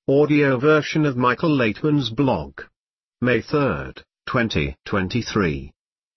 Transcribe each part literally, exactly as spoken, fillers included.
audio version of Michael Laitman's blog. May third, twenty twenty-three.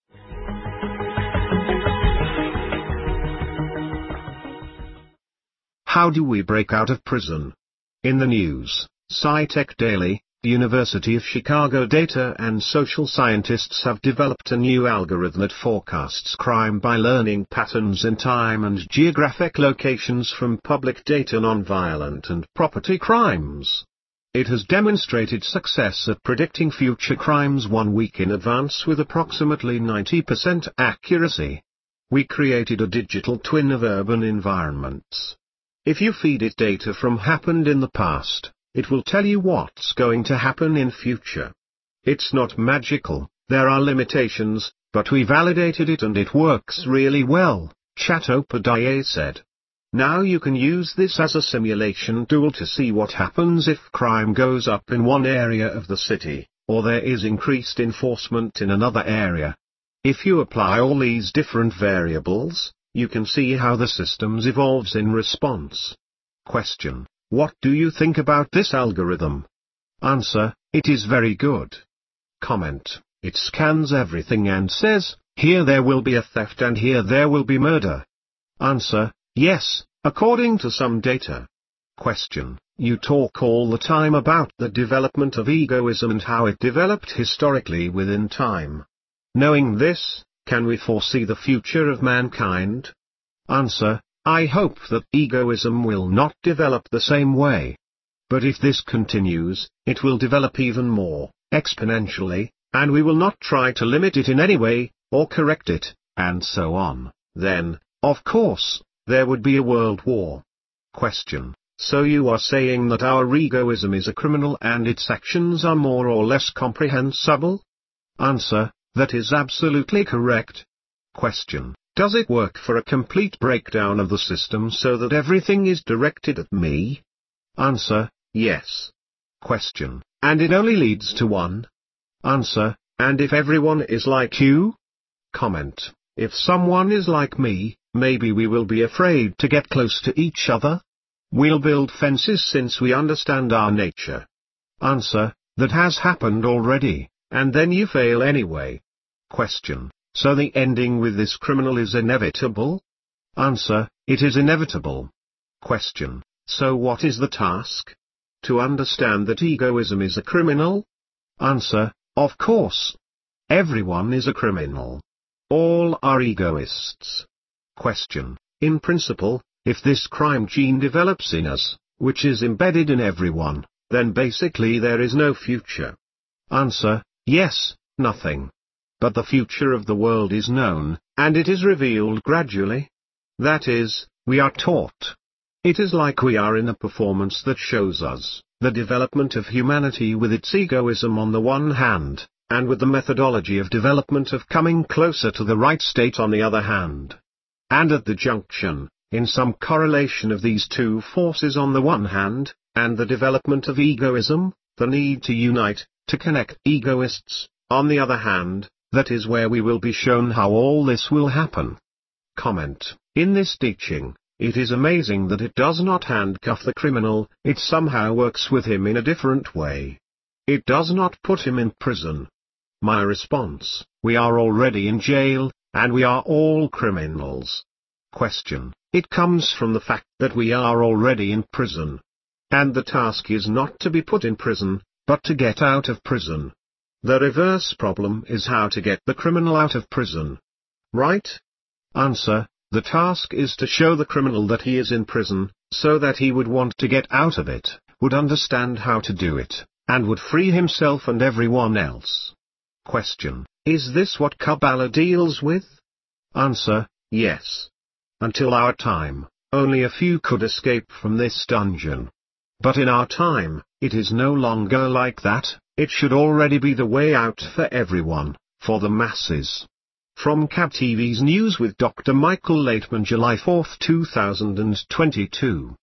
How do we break out of prison? In the news, SciTech Daily, the University of Chicago data and social scientists have developed a new algorithm that forecasts crime by learning patterns in time and geographic locations from public data on violent and property crimes. It has demonstrated success at predicting future crimes one week in advance with approximately ninety percent accuracy. We created a digital twin of urban environments. If you feed it data from happened in the past, it will tell you what's going to happen in future. It's not magical, there are limitations, but we validated it and it works really well, Chattopadhyay said. Now you can use this as a simulation tool to see what happens if crime goes up in one area of the city, or there is increased enforcement in another area. If you apply all these different variables, you can see how the system evolves in response. Question: what do you think about this algorithm? Answer: it is very good. Comment: it scans everything and says, here there will be a theft and here there will be murder. Answer: yes, according to some data. Question: you talk all the time about the development of egoism and how it developed historically within time. Knowing this, can we foresee the future of mankind? Answer: I hope that egoism will not develop the same way. But if this continues, it will develop even more, exponentially, and we will not try to limit it in any way, or correct it, and so on. Then, of course, there would be a world war. Question: so you are saying that our egoism is a criminal and its actions are more or less comprehensible? Answer: that is absolutely correct. Question: does it work for a complete breakdown of the system so that everything is directed at me? Answer: yes. Question: and it only leads to one? Answer: and if everyone is like you? Comment: if someone is like me, maybe we will be afraid to get close to each other? We'll build fences since we understand our nature. Answer: that has happened already, and then you fail anyway. Question: so the ending with this criminal is inevitable? Answer: it is inevitable. Question: so what is the task? To understand that egoism is a criminal? Answer: of course. Everyone is a criminal. All are egoists. Question: in principle, if this crime gene develops in us, which is embedded in everyone, then basically there is no future. Answer: yes, nothing. But the future of the world is known, and it is revealed gradually. That is, we are taught. It is like we are in a performance that shows us the development of humanity with its egoism on the one hand, and with the methodology of development of coming closer to the right state on the other hand. And at the junction, in some correlation of these two forces on the one hand, and the development of egoism, the need to unite, to connect egoists, on the other hand, that is where we will be shown how all this will happen. Comment: in this teaching, it is amazing that it does not handcuff the criminal, it somehow works with him in a different way. It does not put him in prison. My response: we are already in jail, and we are all criminals. Question: it comes from the fact that we are already in prison. And the task is not to be put in prison, but to get out of prison. The reverse problem is how to get the criminal out of prison. Right? Answer: the task is to show the criminal that he is in prison, so that he would want to get out of it, would understand how to do it, and would free himself and everyone else. Question: is this what Kabbalah deals with? Answer: yes. Until our time, only a few could escape from this dungeon. But in our time, it is no longer like that. It should already be the way out for everyone, for the masses. From C A B T V's News with Doctor Michael Laitman, July fourth two thousand twenty-two.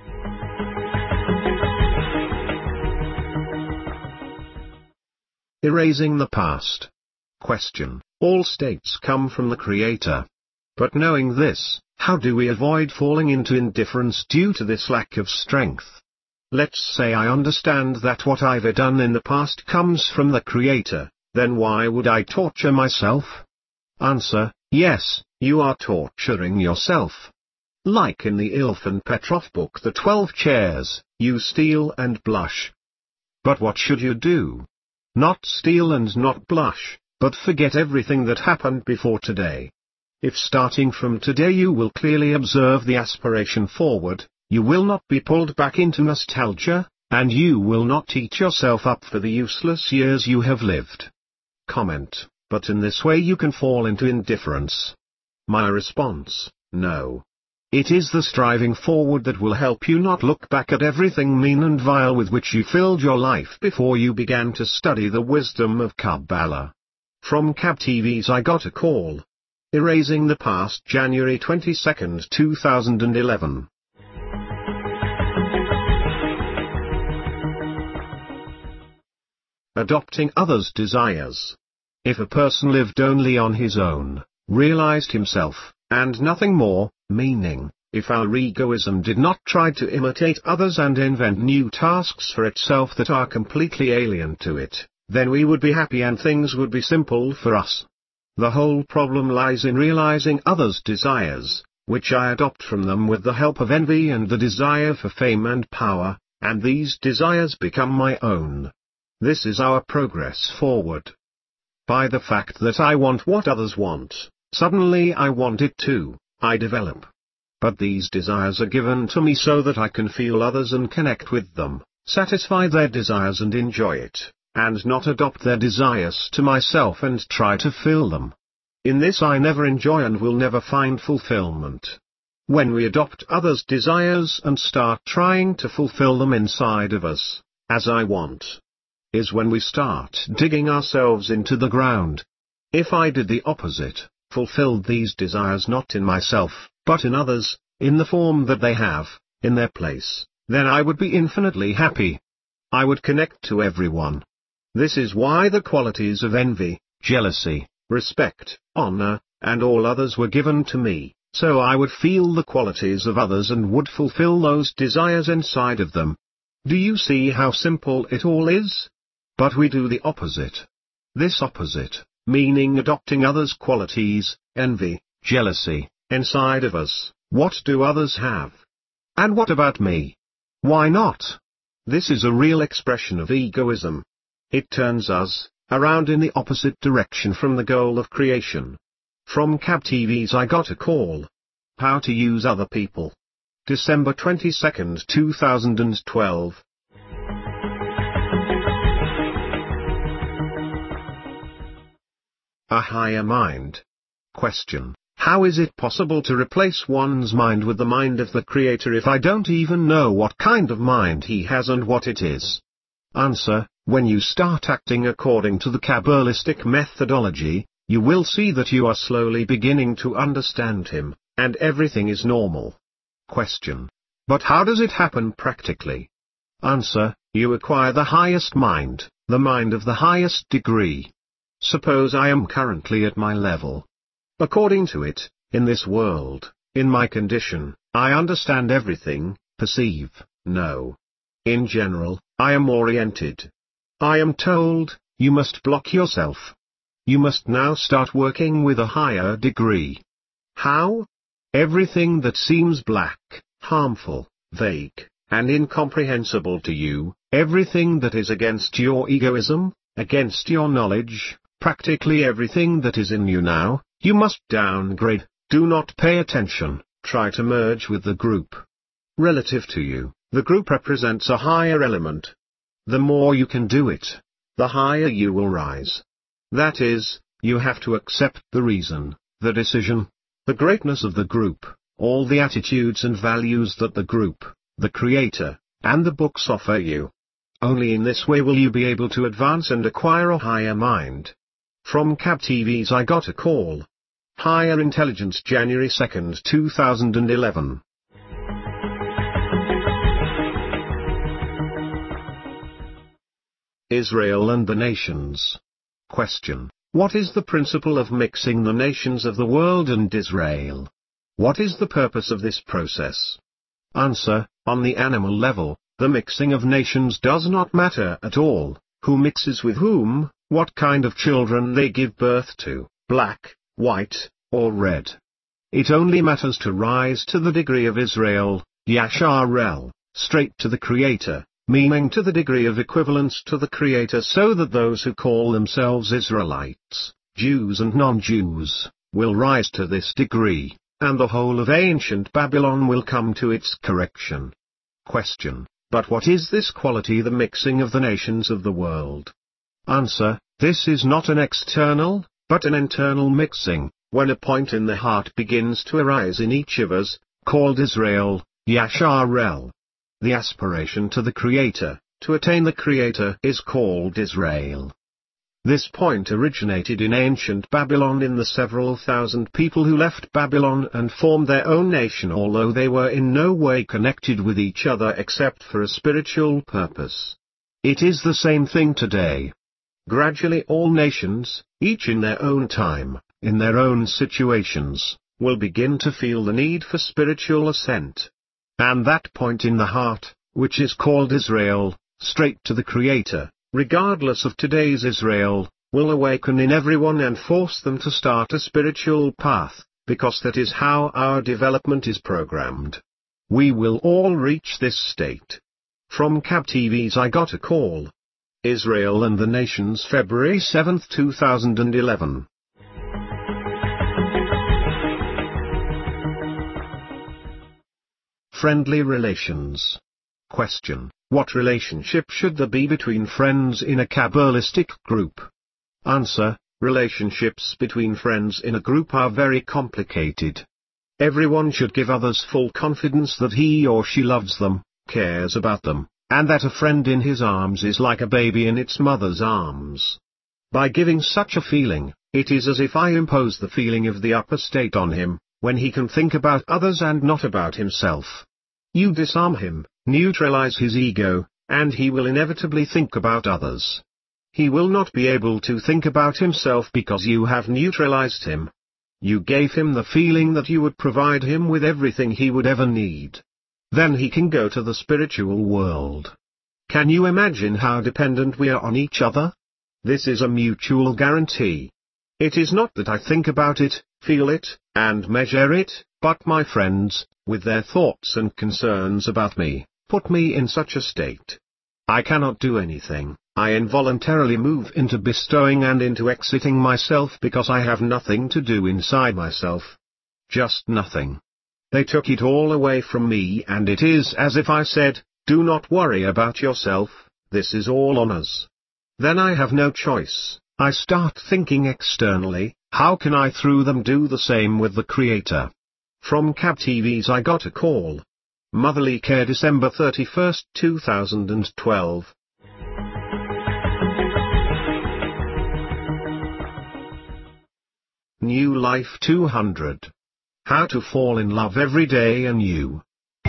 Erasing the past. Question: all states come from the Creator. But knowing this, how do we avoid falling into indifference due to this lack of strength? Let's say I understand that what I've done in the past comes from the Creator, then why would I torture myself? Answer: yes, you are torturing yourself. Like in the Ilfan Petrov book The Twelve Chairs, you steal and blush. But what should you do? Not steal and not blush, but forget everything that happened before today. If starting from today you will clearly observe the aspiration forward, you will not be pulled back into nostalgia, and you will not eat yourself up for the useless years you have lived. Comment: but in this way you can fall into indifference. My response: no. It is the striving forward that will help you not look back at everything mean and vile with which you filled your life before you began to study the wisdom of Kabbalah. From Cab T V's I Got a Call. Erasing the Past, January twenty-second, two thousand eleven. Adopting others' desires. If a person lived only on his own, realized himself, and nothing more, meaning, if our egoism did not try to imitate others and invent new tasks for itself that are completely alien to it, then we would be happy and things would be simple for us. The whole problem lies in realizing others' desires, which I adopt from them with the help of envy and the desire for fame and power, and these desires become my own. This is our progress forward. By the fact that I want what others want, suddenly I want it too, I develop. But these desires are given to me so that I can feel others and connect with them, satisfy their desires and enjoy it, and not adopt their desires to myself and try to fill them. In this I never enjoy and will never find fulfillment. When we adopt others' desires and start trying to fulfill them inside of us, as I want, is when we start digging ourselves into the ground. If I did the opposite, fulfilled these desires not in myself, but in others, in the form that they have, in their place, then I would be infinitely happy. I would connect to everyone. This is why the qualities of envy, jealousy, respect, honor, and all others were given to me, so I would feel the qualities of others and would fulfill those desires inside of them. Do you see how simple it all is? But we do the opposite. This opposite, meaning adopting others' qualities, envy, jealousy, inside of us. What do others have? And what about me? Why not? This is a real expression of egoism. It turns us around in the opposite direction from the goal of creation. From Cab T V's I Got a Call. How to use other people. December twenty-second, two thousand twelve. A higher mind. Question: how is it possible to replace one's mind with the mind of the Creator if I don't even know what kind of mind He has and what it is? Answer: when you start acting according to the Kabbalistic methodology, you will see that you are slowly beginning to understand Him, and everything is normal. Question: but how does it happen practically? Answer: you acquire the highest mind, the mind of the highest degree. Suppose I am currently at my level. According to it, in this world, in my condition, I understand everything, perceive, know. In general, I am oriented. I am told, you must block yourself. You must now start working with a higher degree. How? Everything that seems black, harmful, vague, and incomprehensible to you, everything that is against your egoism, against your knowledge, practically everything that is in you now, you must downgrade. Do not pay attention, try to merge with the group. Relative to you, the group represents a higher element. The more you can do it, the higher you will rise. That is, you have to accept the reason, the decision, the greatness of the group, all the attitudes and values that the group, the Creator, and the books offer you. Only in this way will you be able to advance and acquire a higher mind. From Cab T V's I Got a Call. Higher Intelligence, January second, two thousand eleven. Israel and the nations. Question: what is the principle of mixing the nations of the world and Israel? What is the purpose of this process? Answer: on the animal level, The mixing of nations does not matter at all, who mixes with whom, what kind of children they give birth to, black, white, or red. It only matters to rise to the degree of Israel, Yasharel, straight to the Creator, meaning to the degree of equivalence to the Creator, so that those who call themselves Israelites, Jews and non-Jews, will rise to this degree, and the whole of ancient Babylon will come to its correction. Question: but what is this quality, the mixing of the nations of the world? Answer: this is not an external, but an internal mixing, when a point in the heart begins to arise in each of us, called Israel, Yasharel. The aspiration to the Creator, to attain the Creator, is called Israel. This point originated in ancient Babylon in the several thousand people who left Babylon and formed their own nation, although they were in no way connected with each other except for a spiritual purpose. It is the same thing today. Gradually all nations, each in their own time, in their own situations, will begin to feel the need for spiritual ascent. And that point in the heart, which is called Israel, straight to the Creator, regardless of today's Israel, will awaken in everyone and force them to start a spiritual path, because that is how our development is programmed. We will all reach this state. From C A B T V's I Got a Call. Israel and the Nations, February seventh two thousand eleven. Friendly relations. Question: what relationship should there be between friends in a Kabbalistic group? Answer: relationships between friends in a group are very complicated. Everyone should give others full confidence that he or she loves them, cares about them, and that a friend in his arms is like a baby in its mother's arms. By giving such a feeling, it is as if I impose the feeling of the upper state on him, when he can think about others and not about himself. You disarm him, neutralize his ego, and he will inevitably think about others. He will not be able to think about himself because you have neutralized him. You gave him the feeling that you would provide him with everything he would ever need. Then he can go to the spiritual world. Can you imagine how dependent we are on each other? This is a mutual guarantee. It is not that I think about it, feel it, and measure it, but my friends, with their thoughts and concerns about me, put me in such a state. I cannot do anything. I involuntarily move into bestowing and into exiting myself because I have nothing to do inside myself. Just nothing. They took it all away from me, and it is as if I said, do not worry about yourself, this is all on us. Then I have no choice. I start thinking externally, how can I through them do the same with the Creator? From C A B T V's I Got a Call. Motherly Care, December thirty-first two thousand twelve. New Life two hundred. How to fall in love every day anew.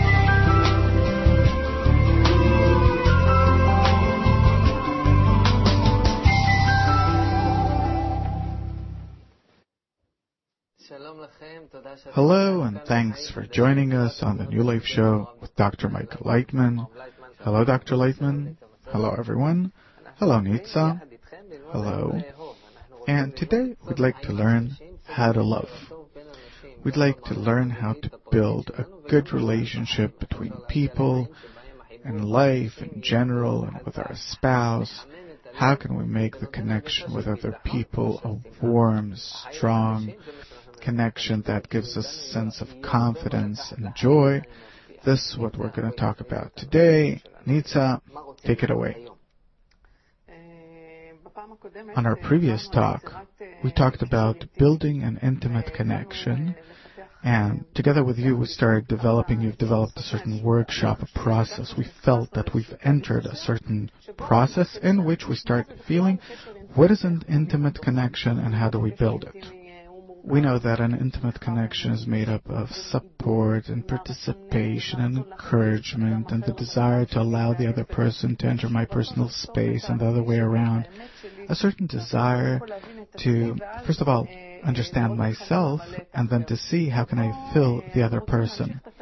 Hello, and thanks for joining us on the New Life Show with Doctor Michael Leitman. Hello, Doctor Leitman. Hello, everyone. Hello, Nitza. Hello. And today we'd like to learn how to love. We'd like to learn how to build a good relationship between people, in life in general, and with our spouse. How can we make the connection with other people a warm, strong connection that gives us a sense of confidence and joy? This is what we're going to talk about today. Nitza, take it away. On our previous talk, we talked about building an intimate connection, and together with you we started developing, you've developed a certain workshop, a process. We felt that we've entered a certain process in which we start feeling what is an intimate connection and how do we build it. We know that an intimate connection is made up of support and participation and encouragement and the desire to allow the other person to enter my personal space and the other way around. A certain desire to, first of all, understand myself and then to see how can I fill the other person.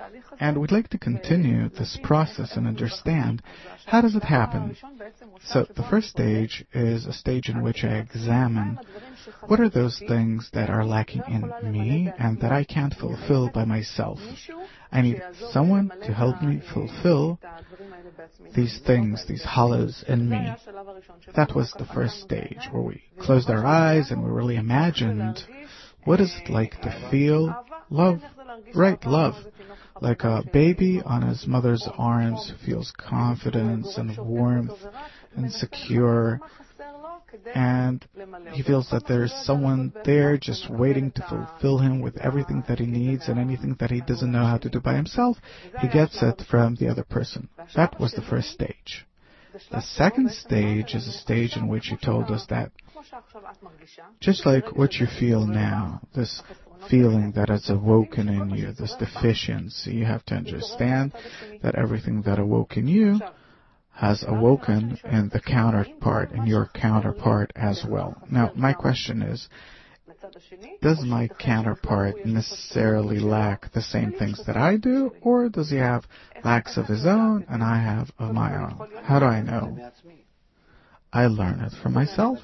And we'd like to continue this process and understand how does it happen. So the first stage is a stage in which I examine what are those things that are lacking in me and that I can't fulfill by myself. I need someone to help me fulfill these things, these hollows in me. That was the first stage, where we closed our eyes and we really imagined what is it like to feel love, right, love. Like a baby on his mother's arms who feels confidence and warmth and secure, and he feels that there's someone there just waiting to fulfill him with everything that he needs, and anything that he doesn't know how to do by himself, he gets it from the other person. That was the first stage. The second stage is a stage in which he told us that just like what you feel now, this feeling that has awoken in you, this deficiency, you have to understand that everything that awoke in you has awoken in the counterpart, in your counterpart as well. Now, my question is, does my counterpart necessarily lack the same things that I do, or does he have lacks of his own and I have of my own? How do I know? I learn it from myself.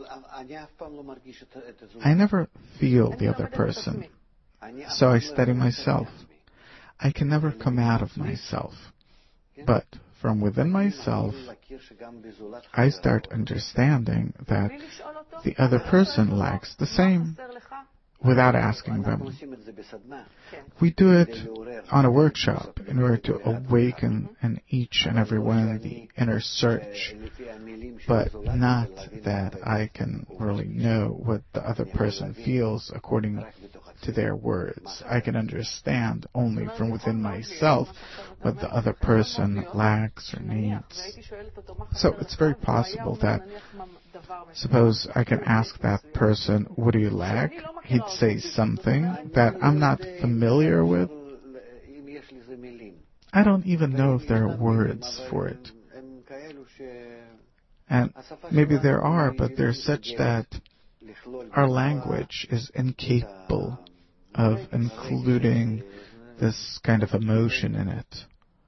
I never feel the other person, so I study myself. I can never come out of myself, but from within myself, I start understanding that the other person lacks the same without asking them. We do it on a workshop in order to awaken in each and every one the inner search, but not that I can really know what the other person feels according to their words. I can understand only from within myself what the other person lacks or needs. So it's very possible that, suppose I can ask that person, what do you lack? He'd say something that I'm not familiar with. I don't even know if there are words for it. And maybe there are, but they're such that our language is incapable of including this kind of emotion in it.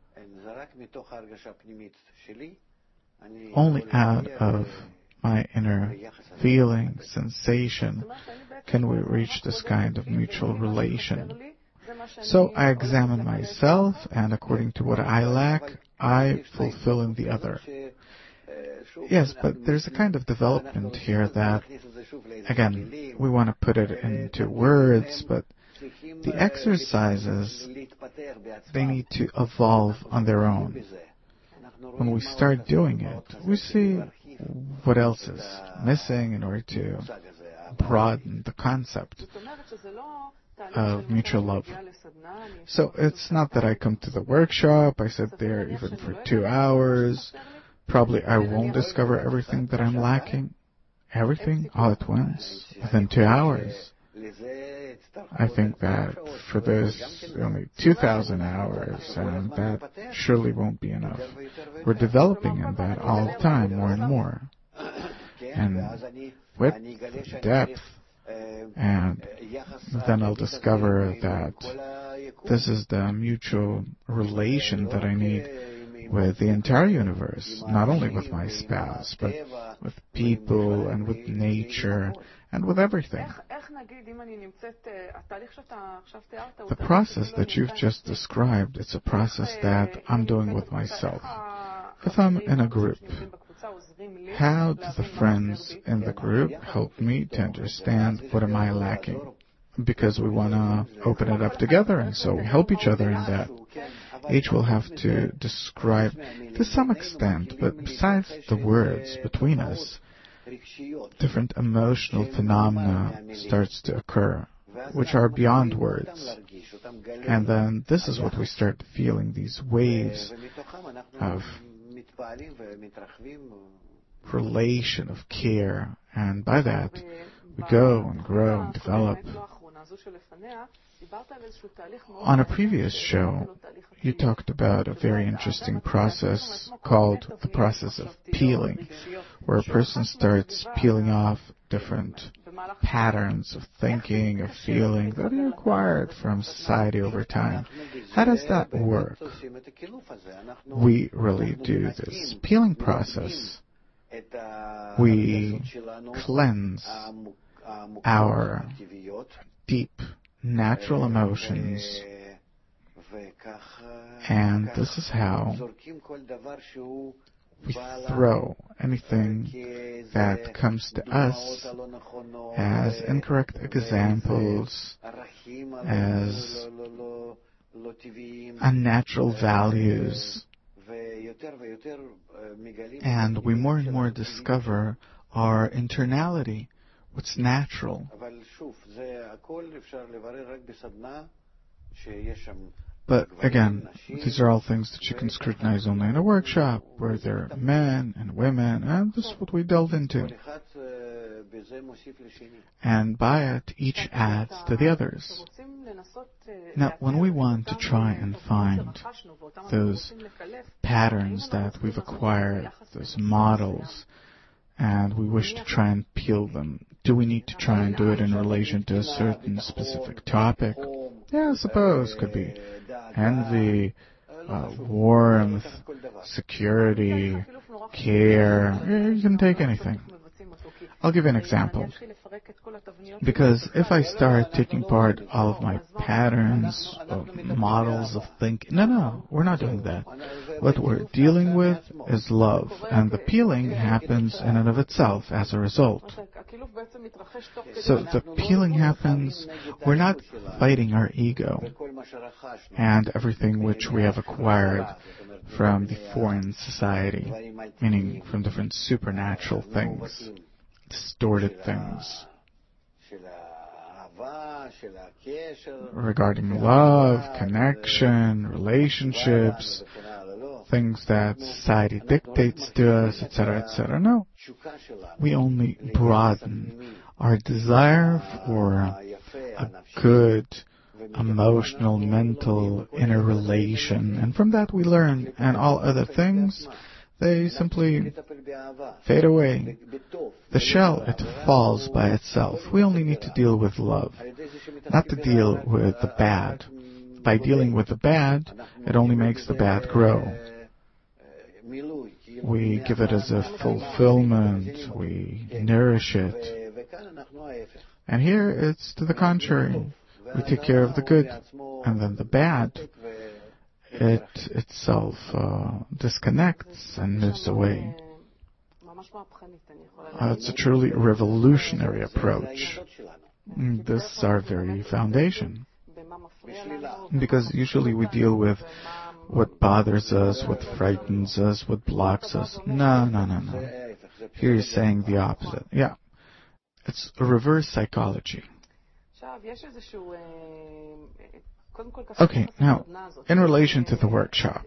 Only out of my inner feeling, sensation, can we reach this kind of mutual relation. So I examine myself, and according to what I lack, I fulfill in the other. Yes, but there's a kind of development here that, again, we want to put it into words, but the exercises, they need to evolve on their own. When we start doing it, we see what else is missing in order to broaden the concept of mutual love. So it's not that I come to the workshop, I sit there even for two hours. Probably I won't discover everything that I'm lacking. Everything all at once, within two hours. I think that for this, only two thousand hours, and that surely won't be enough. We're developing in that all the time, more and more. And width, depth, and then I'll discover that this is the mutual relation that I need with the entire universe, not only with my spouse, but with people and with nature and with everything. The process that you've just described, it's a process that I'm doing with myself. If I'm in a group, how do the friends in the group help me to understand what am I lacking? Because we want to open it up together, and so we help each other in that. Each will have to describe to some extent, but besides the words between us, different emotional phenomena starts to occur, which are beyond words. And then this is what we start feeling, these waves of relation, of care, and by that we go and grow and develop. On a previous show, you talked about a very interesting process called the process of peeling, where a person starts peeling off different patterns of thinking, of feeling that are acquired from society over time. How does that work? We really do this peeling process. We cleanse our deep natural emotions, and this is how we throw anything that comes to us as incorrect examples, as unnatural values, and we more and more discover our internality, what's natural. But again, these are all things that you can scrutinize only in a workshop where there are men and women, and this is what we delve into. And by it, each adds to the others. Now, when we want to try and find those patterns that we've acquired, those models, and we wish to try and peel them, do we need to try and do it in relation to a certain specific topic? Yeah, I suppose. Could be envy, uh, warmth, security, care. You can take anything. I'll give you an example. Because if I start taking apart all of my patterns, of models of thinking, no, no, we're not doing that. What we're dealing with is love, and the peeling happens in and of itself as a result. So the peeling happens, we're not fighting our ego and everything which we have acquired from the foreign society, meaning from different supernatural things, distorted things regarding love, connection, relationships, things that society dictates to us, et cetera, et cetera. No, we only broaden our desire for a good emotional, mental, inner relation, and from that we learn, and all other things, they simply fade away. The shell, it falls by itself. We only need to deal with love, not to deal with the bad. By dealing with the bad, it only makes the bad grow. We give it as a fulfillment, we nourish it. And here it's to the contrary. We take care of the good, and then the bad, it itself uh, disconnects and moves away. Uh, it's a truly revolutionary approach. This is our very foundation. Because usually we deal with what bothers us, what frightens us, what blocks us. No, no, no, no. Here you're saying the opposite. Yeah. It's a reverse psychology. Okay, now, in relation to the workshop.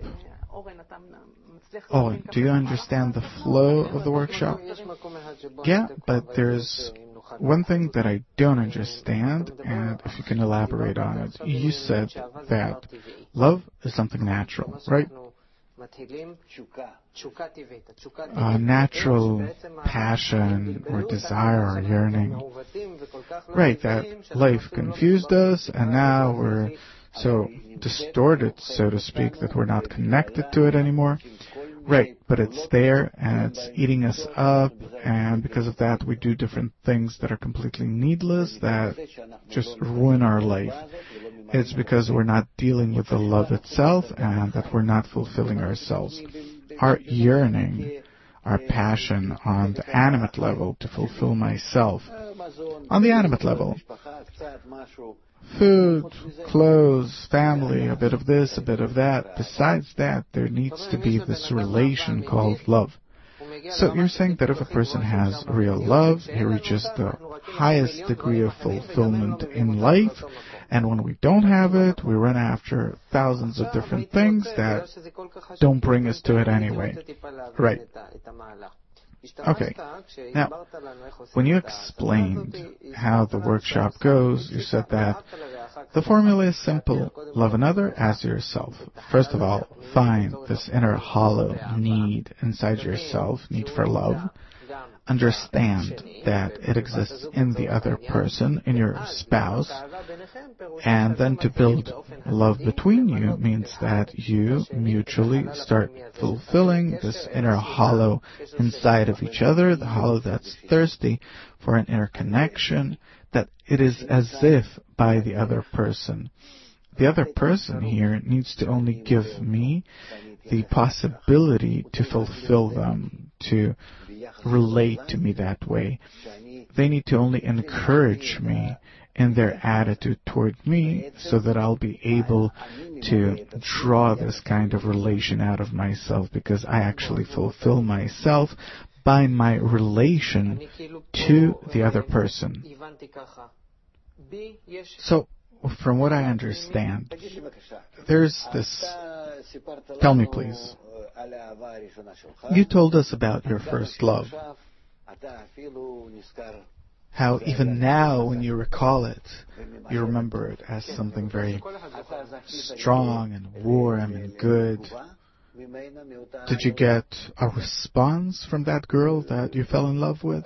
Owen, do you understand the flow of the workshop? Yeah, but there's one thing that I don't understand, and if you can elaborate on it. You said that love is something natural, right? Uh, natural passion or desire or yearning. Right, that life confused us, and now we're so distorted, so to speak, that we're not connected to it anymore. Right, but it's there, and it's eating us up, and because of that we do different things that are completely needless, that just ruin our life. It's because we're not dealing with the love itself, and that we're not fulfilling ourselves. Our yearning, our passion on the animate level to fulfill myself, on the animate level, food, clothes, family, a bit of this, a bit of that. Besides that, there needs to be this relation called love. So you're saying that if a person has real love, he reaches the highest degree of fulfillment in life, and when we don't have it, we run after thousands of different things that don't bring us to it anyway. Right. Okay. Now, when you explained how the workshop goes, you said that the formula is simple. Love another as yourself. First of all, find this inner hollow need inside yourself, need for love. understand that it exists in the other person, in your spouse, and then to build love between you means that you mutually start fulfilling this inner hollow inside of each other, the hollow that's thirsty for an inner connection, that it is as if by the other person. The other person here needs to only give me the possibility to fulfill them, to relate to me that way. They need to only encourage me in their attitude toward me so that I'll be able to draw this kind of relation out of myself, because I actually fulfill myself by my relation to the other person. So, from what I understand, there's this... Tell me, please. You told us about your first love. How even now, when you recall it, you remember it as something very strong and warm and good. Did you get a response from that girl that you fell in love with?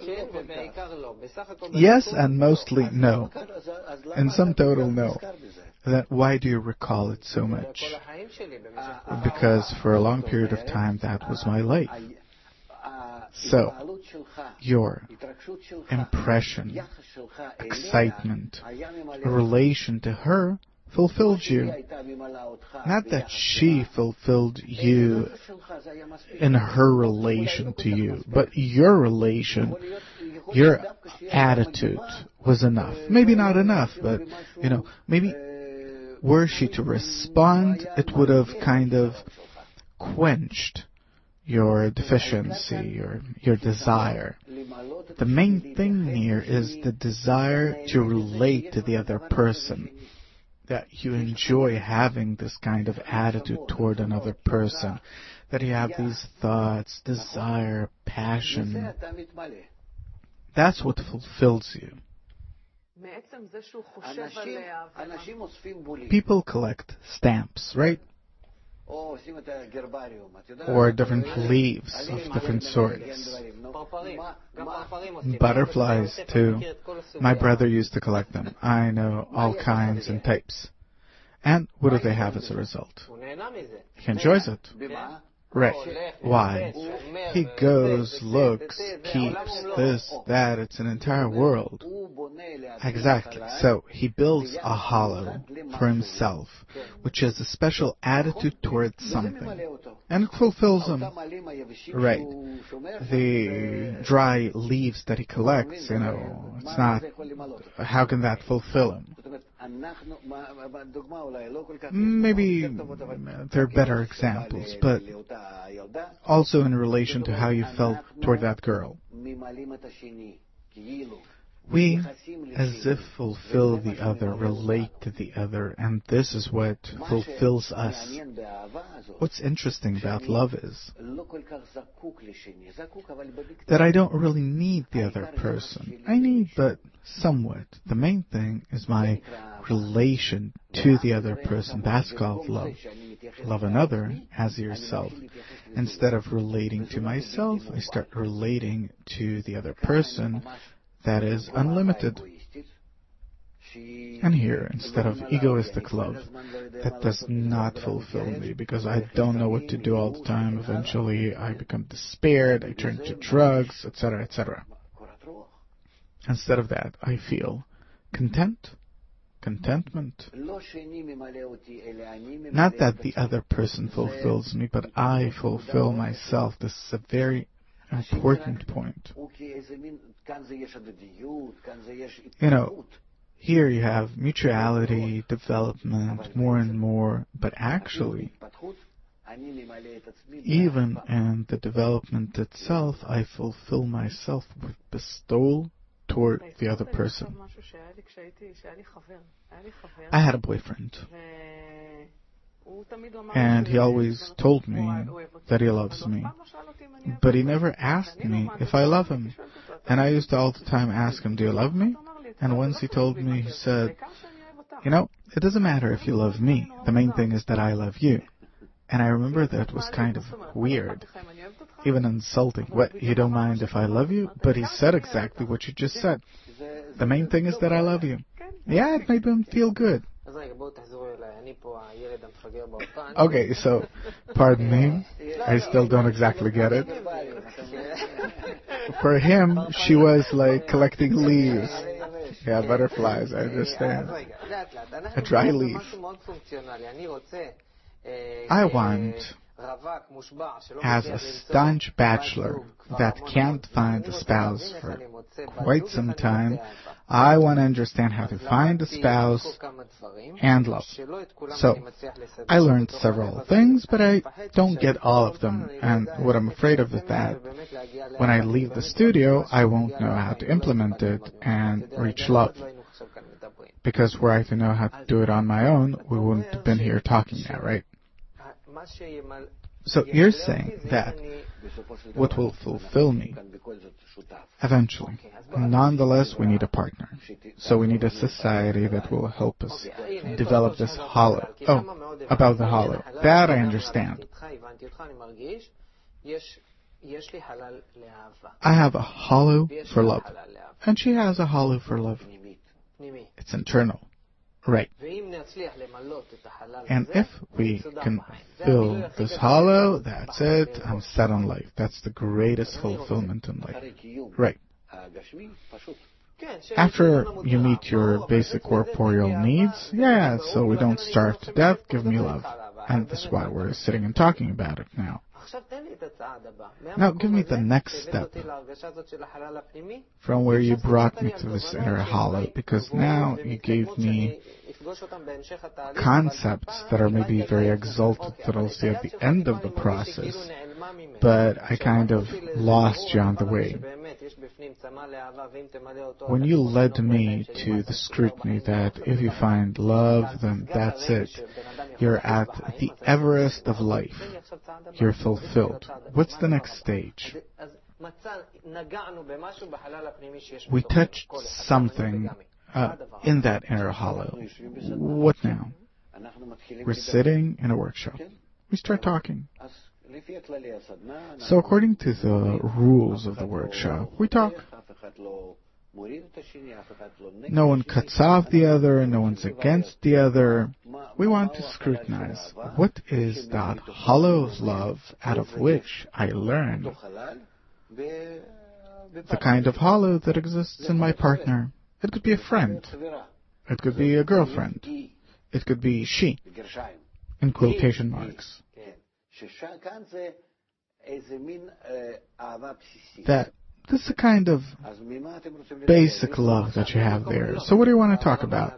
Yes, and mostly no. And some total no. Then why do you recall it so much? Because for a long period of time that was my life. So, your impression, excitement, relation to her fulfilled you. Not that she fulfilled you in her relation to you, but your relation, your attitude was enough. Maybe not enough, but, you know, maybe were she to respond, it would have kind of quenched your deficiency, your, your desire. The main thing here is the desire to relate to the other person, that you enjoy having this kind of attitude toward another person, that you have these thoughts, desire, passion. That's what fulfills you. People collect stamps, right? Or different leaves of different sorts. Butterflies, too. My brother used to collect them. I know all kinds and types. And what do they have as a result? He enjoys it. Right. Why? He goes, looks, keeps, this, that. It's an entire world. Exactly. So he builds a hollow for himself, which is a special attitude towards something. And it fulfills him. Right. The dry leaves that he collects, you know, it's not... How can that fulfill him? Maybe there are better examples, but also in relation to how you felt toward that girl. We, as if fulfill the other, relate to the other, and this is what fulfills us. What's interesting about love is that I don't really need the other person. I need, but somewhat. The main thing is my relation to the other person. That's called love. Love another as yourself. Instead of relating to myself, I start relating to the other person. That is unlimited. And here, instead of egoistic love, that does not fulfill me, because I don't know what to do all the time. Eventually, I become despaired, I turn to drugs, et cetera, et cetera. Instead of that, I feel content, contentment. Not that the other person fulfills me, but I fulfill myself. This is a very important point. You know, here you have mutuality, development, more and more, but actually, even in the development itself, I fulfill myself with bestowal toward the other person. I had a boyfriend, and he always told me that he loves me, but he never asked me if I love him. And I used to all the time ask him, do you love me? And once he told me, he said, you know, it doesn't matter if you love me. The main thing is that I love you. And I remember that was kind of weird. even insulting. What, you don't mind if I love you? But he said exactly what you just said. The main thing is that I love you. Yeah, it made him feel good. Okay, so, pardon me, I still don't exactly get it. For him, she was like collecting leaves. Yeah, butterflies, I understand. A dry leaf. I want, as a staunch bachelor that can't find a spouse for quite some time, I want to understand how to find a spouse and love. So, I learned several things, but I don't get all of them. And what I'm afraid of is that when I leave the studio, I won't know how to implement it and reach love. Because were I to know how to do it on my own, we wouldn't have been here talking now, right? So you're saying that what will fulfill me eventually. Nonetheless, we need a partner. So we need a society that will help us develop this hollow. Oh, about the hollow. That I understand. I have a hollow for love. And she has a hollow for love. It's internal. Right. And if we can fill this hollow, that's it. I'm set on life. That's the greatest fulfillment in life. Right. After you meet your basic corporeal needs, yeah, so we don't starve to death, give me love. And that's why we're sitting and talking about it now. Now give me the next step from where you brought me to this inner hollow, because now you gave me concepts that are maybe very exalted that I'll see at the end of the process, but I kind of lost you on the way. When you led me to the scrutiny that if you find love, then that's it. You're at the Everest of life. You're fulfilled. What's the next stage? We touched something uh, in that inner hollow. What now? We're sitting in a workshop. We start talking. So according to the rules of the workshop, we talk. No one cuts off the other, no one's against the other. We want to scrutinize what is that hollow of love out of which I learn the kind of hollow that exists in my partner. It could be a friend. It could be a girlfriend. It could be she, in quotation marks. That this is a kind of basic love that you have there. So what do you want to talk about?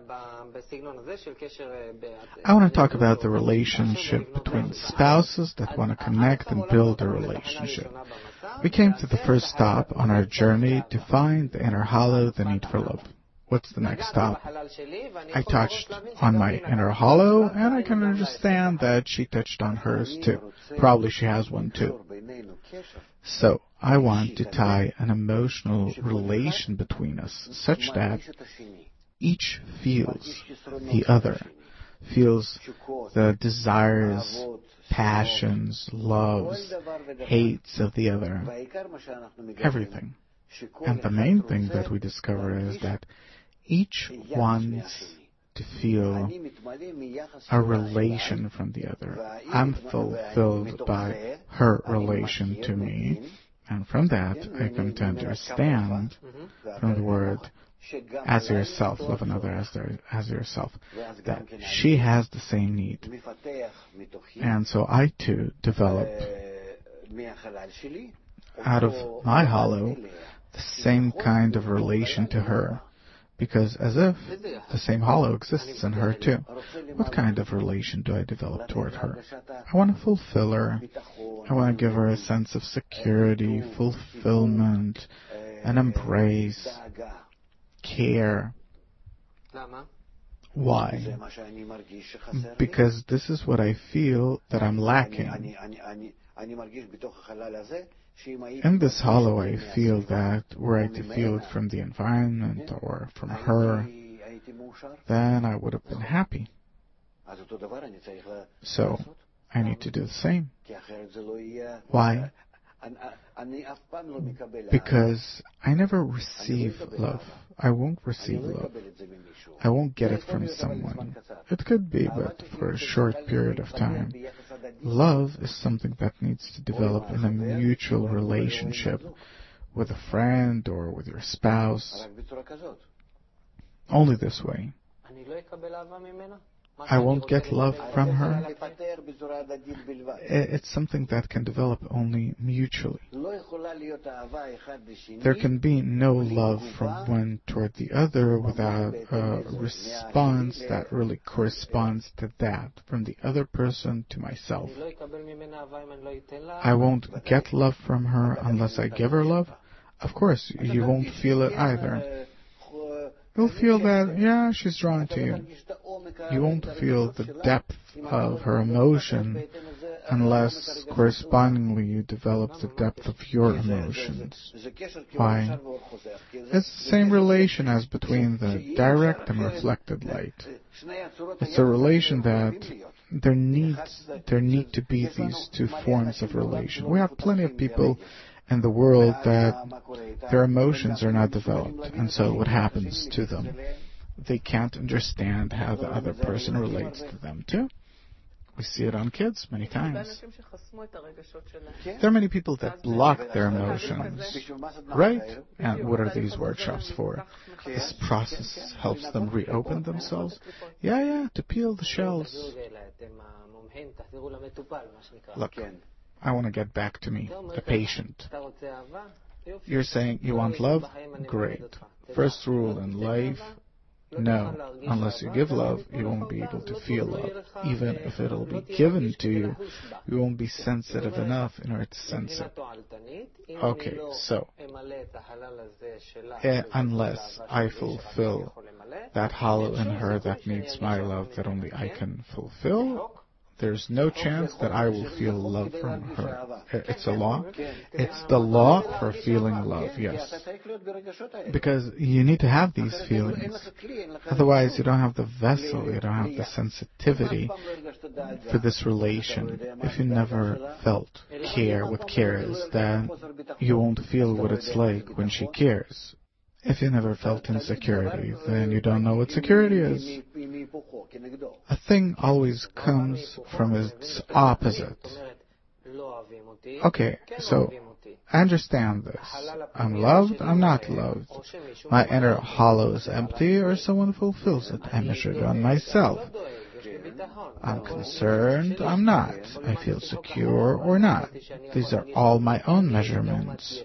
I want to talk about the relationship between spouses that want to connect and build a relationship. We came to the first stop on our journey to find the inner hollow, the need for love. What's the next stop? I touched on my inner hollow, and I can understand that she touched on hers too. Probably she has one too. So, I want to tie an emotional relation between us such that each feels the other, feels the desires, passions, loves, hates of the other, everything. And the main thing that we discover is that each wants to feel a relation from the other. I'm fulfilled by her relation to me, and from that I come to understand from the word as yourself, love another as, their, as yourself, that she has the same need. And so I too develop out of my hollow the same kind of relation to her, because as if the same hollow exists in her too. What kind of relation do I develop toward her? I want to fulfill her. I want to give her a sense of security, fulfillment, an embrace, care. Why? Because this is what I feel that I'm lacking. In this hollow, I feel that were I to feel it from the environment or from her, then I would have been happy. So, I need to do the same. Why? Because I never receive love. I won't receive love. I won't get it from someone. It could be, but for a short period of time. Love is something that needs to develop in a mutual relationship with a friend or with your spouse. Only this way. I won't get love from her. It's something that can develop only mutually. There can be no love from one toward the other without a response that really corresponds to that, from the other person to myself. I won't get love from her unless I give her love. Of course, you won't feel it either. You'll feel that, yeah, she's drawn to you. You won't feel the depth of her emotion unless correspondingly you develop the depth of your emotions. Why? It's the same relation as between the direct and reflected light. It's a relation that there needs, there need to be these two forms of relation. We have plenty of people in the world that their emotions are not developed, and so what happens to them? They can't understand how the other person relates to them too. We see it on kids many times. There are many people that block their emotions, right? And what are these workshops for? This process helps them reopen themselves. Yeah, yeah, to peel the shells. Look, I want to get back to me, the patient. You're saying you want love? Great. First rule in life, no. Unless you give love, you won't be able to feel love. Even if it'll be given to you, you won't be sensitive enough in order to sense it. Okay, so, eh, unless I fulfill that hollow in her that needs my love that only I can fulfill, there's no chance that I will feel love from her. It's a law. It's the law for feeling love, yes. Because you need to have these feelings. Otherwise, you don't have the vessel, you don't have the sensitivity for this relation. If you never felt care, what care is, then you won't feel what it's like when she cares. If you never felt insecurity, then you don't know what security is. A thing always comes from its opposite. Okay, so I understand this. I'm loved, I'm not loved. My inner hollow is empty, or someone fulfills it. I measure it on myself. I'm concerned, I'm not. I feel secure or not. These are all my own measurements.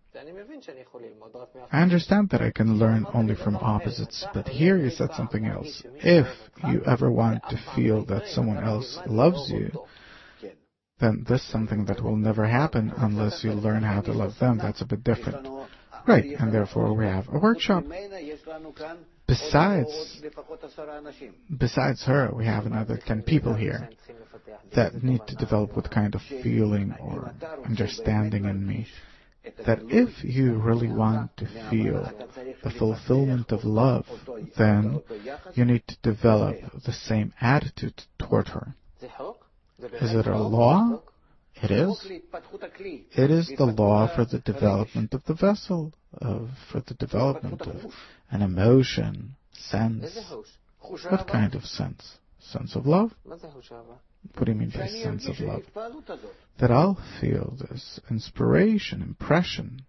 I understand that I can learn only from opposites, but here you said something else. If you ever want to feel that someone else loves you, then this is something that will never happen unless you learn how to love them. That's a bit different. Right, and therefore we have a workshop. Besides, besides her, we have another ten people here that need to develop what kind of feeling or understanding in me. That if you really want to feel the fulfillment of love, then you need to develop the same attitude toward her. Is it a law? It is. It is the law for the development of the vessel, of, for the development of an emotion, sense. What kind of sense? Sense of love? What do you mean by sense of love? That I'll feel this inspiration, impression.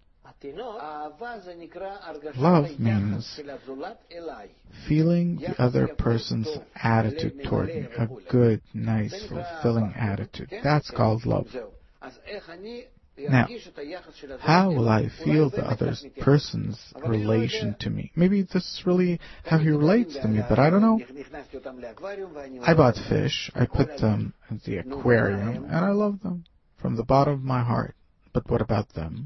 Love means feeling the other person's attitude toward me, a good, nice, fulfilling attitude. That's called love. Now, how will I feel the other person's relation to me? Maybe this is really how he relates to me, but I don't know. I bought fish, I put them in the aquarium, and I love them from the bottom of my heart. But what about them?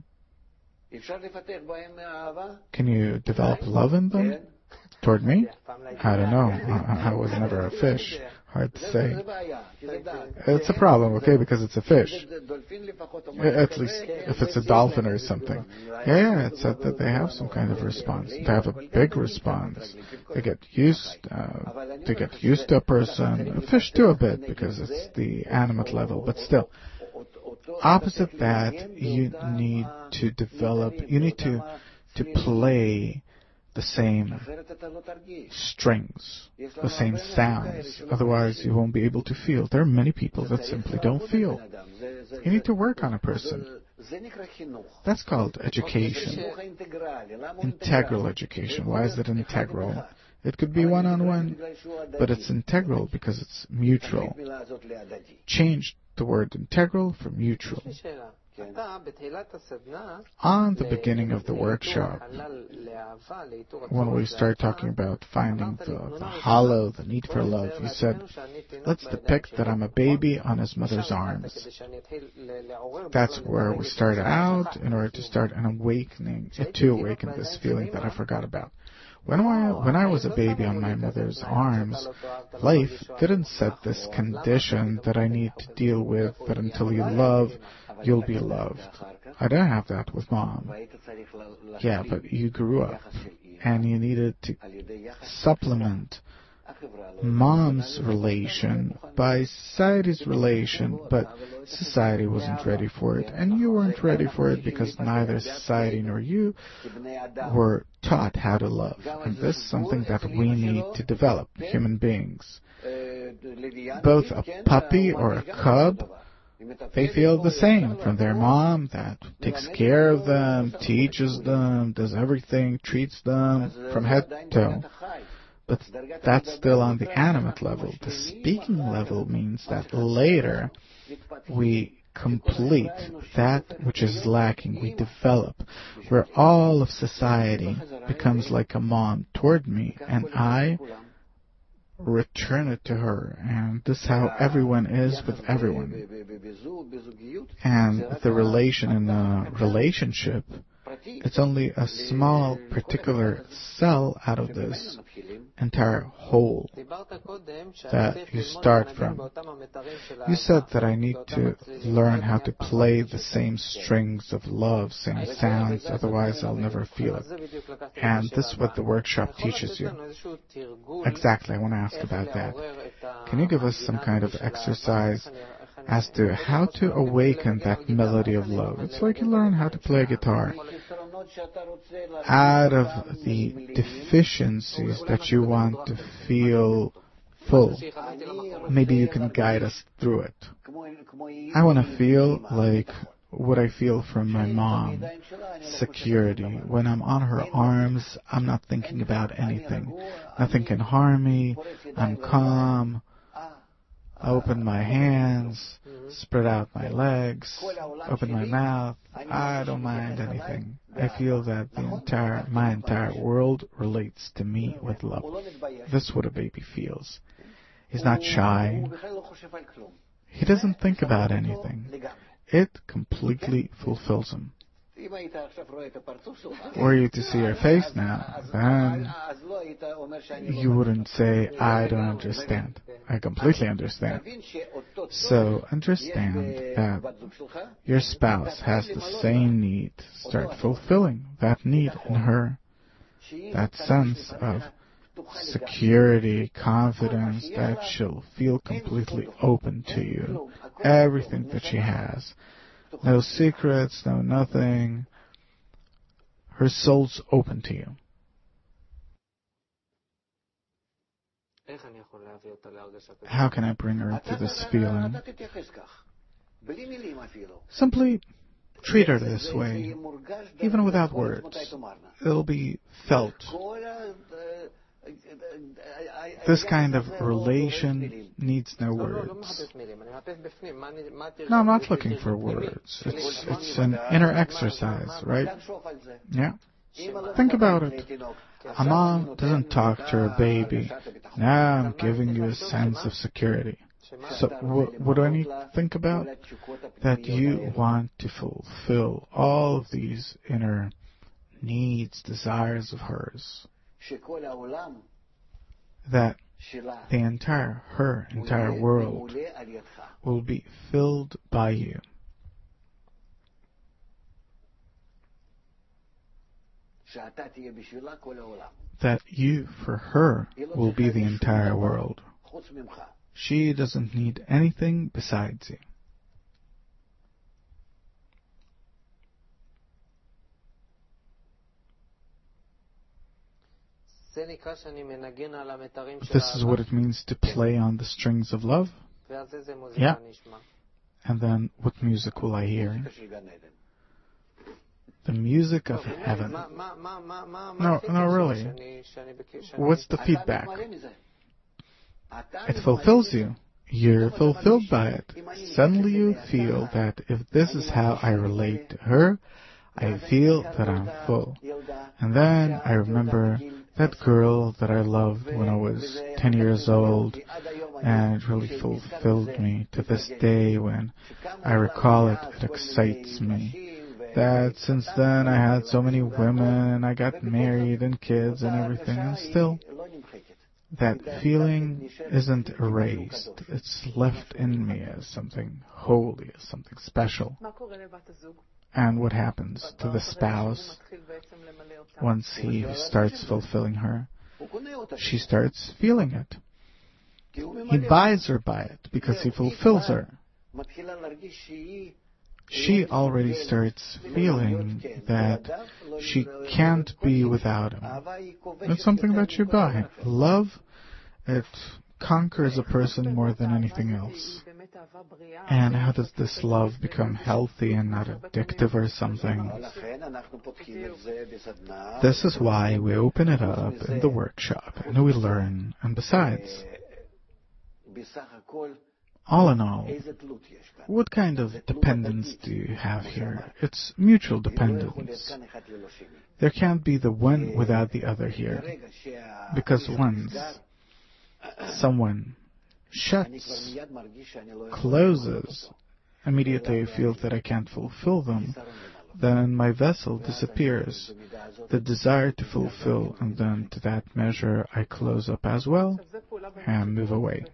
Can you develop love in them? Toward me? I don't know. I, I was never a fish. Hard to say. It's a problem, okay, because it's a fish. At least if it's a dolphin or something. Yeah, yeah, it said that they have some kind of response. They have a big response. They get used, uh, they get used to a person. A fish too a bit, because it's the animate level, but still. Opposite that, you need to develop, you need to, to play the same strings, the same sounds. Otherwise, you won't be able to feel. There are many people that simply don't feel. You need to work on a person. That's called education. Integral education. Why is it integral? It could be one-on-one, but it's integral because it's mutual. Change the word integral for mutual. On the beginning of the workshop, when we start talking about finding the, the hollow, the need for love, you said, let's depict that I'm a baby on his mother's arms. That's where we start out in order to start an awakening, to awaken this feeling that I forgot about. When I, when I was a baby on my mother's arms, life didn't set this condition that I need to deal with, that until you love, you'll be loved. I didn't have that with Mom. Yeah, but you grew up, and you needed to supplement Mom's relation by society's relation, but society wasn't ready for it, and you weren't ready for it because neither society nor you were taught how to love. And this is something that we need to develop, human beings. Both a puppy or a cub, they feel the same from their mom that takes care of them, teaches them, does everything, treats them from head to toe. But that's still on the animate level. The speaking level means that later we complete that which is lacking. We develop, where all of society becomes like a mom toward me, and I return it to her. And this is how everyone is with everyone. And the relation in a relationship, it's only a small particular cell out of this entire whole that you start from. You said that I need to learn how to play the same strings of love, same sounds, otherwise I'll never feel it. And this is what the workshop teaches you. Exactly, I want to ask about that. Can you give us some kind of exercise as to how to awaken that melody of love? It's like you learn how to play guitar. Out of the deficiencies that you want to feel full, maybe you can guide us through it. I want to feel like what I feel from my mom, security. When I'm on her arms, I'm not thinking about anything. Nothing can harm me. I'm calm. I open my hands, spread out my legs, open my mouth. I don't mind anything. I feel that the entire, my entire world relates to me with love. This is what a baby feels. He's not shy. He doesn't think about anything. It completely fulfills him. Were you to see her face now, then you wouldn't say, I don't understand. I completely understand. So understand that your spouse has the same need. Start fulfilling that need in her. That sense of security, confidence, that she'll feel completely open to you. Everything that she has. No secrets, no nothing. Her soul's open to you. How can I bring her to this feeling? Simply treat her this way, even without words. It'll be felt. This kind of relation needs no words. No, I'm not looking for words. It's, it's an inner exercise, right? Yeah. Think about it. A mom doesn't talk to her baby. Now I'm giving you a sense of security. So what, what do I need to think about? That you want to fulfill all of these inner needs, desires of hers. That the entire, her entire world will be filled by you. That you, for her, will be the entire world. She doesn't need anything besides you. This is what it means to play on the strings of love. Yeah. And then what music will I hear? The music of heaven. No, no, really. What's the feedback? It fulfills you. You're fulfilled by it. Suddenly you feel that if this is how I relate to her, I feel that I'm full. And then I remember that girl that I loved when I was ten years old, and it really fulfilled me to this day. When I recall it, it excites me. That since then I had so many women, I got married and kids and everything, and still that feeling isn't erased. It's left in me as something holy, as something special. And what happens to the spouse once he starts fulfilling her? She starts feeling it. He buys her by it because he fulfills her. She already starts feeling that she can't be without him. It's something that you buy. Love, it conquers a person more than anything else. And how does this love become healthy and not addictive or something? This is why we open it up in the workshop and we learn. And besides, all in all, what kind of dependence do you have here? It's mutual dependence. There can't be the one without the other here. Because once someone shuts, closes, immediately I feel that I can't fulfill them, then my vessel disappears. The desire to fulfill, and then to that measure I close up as well and move away.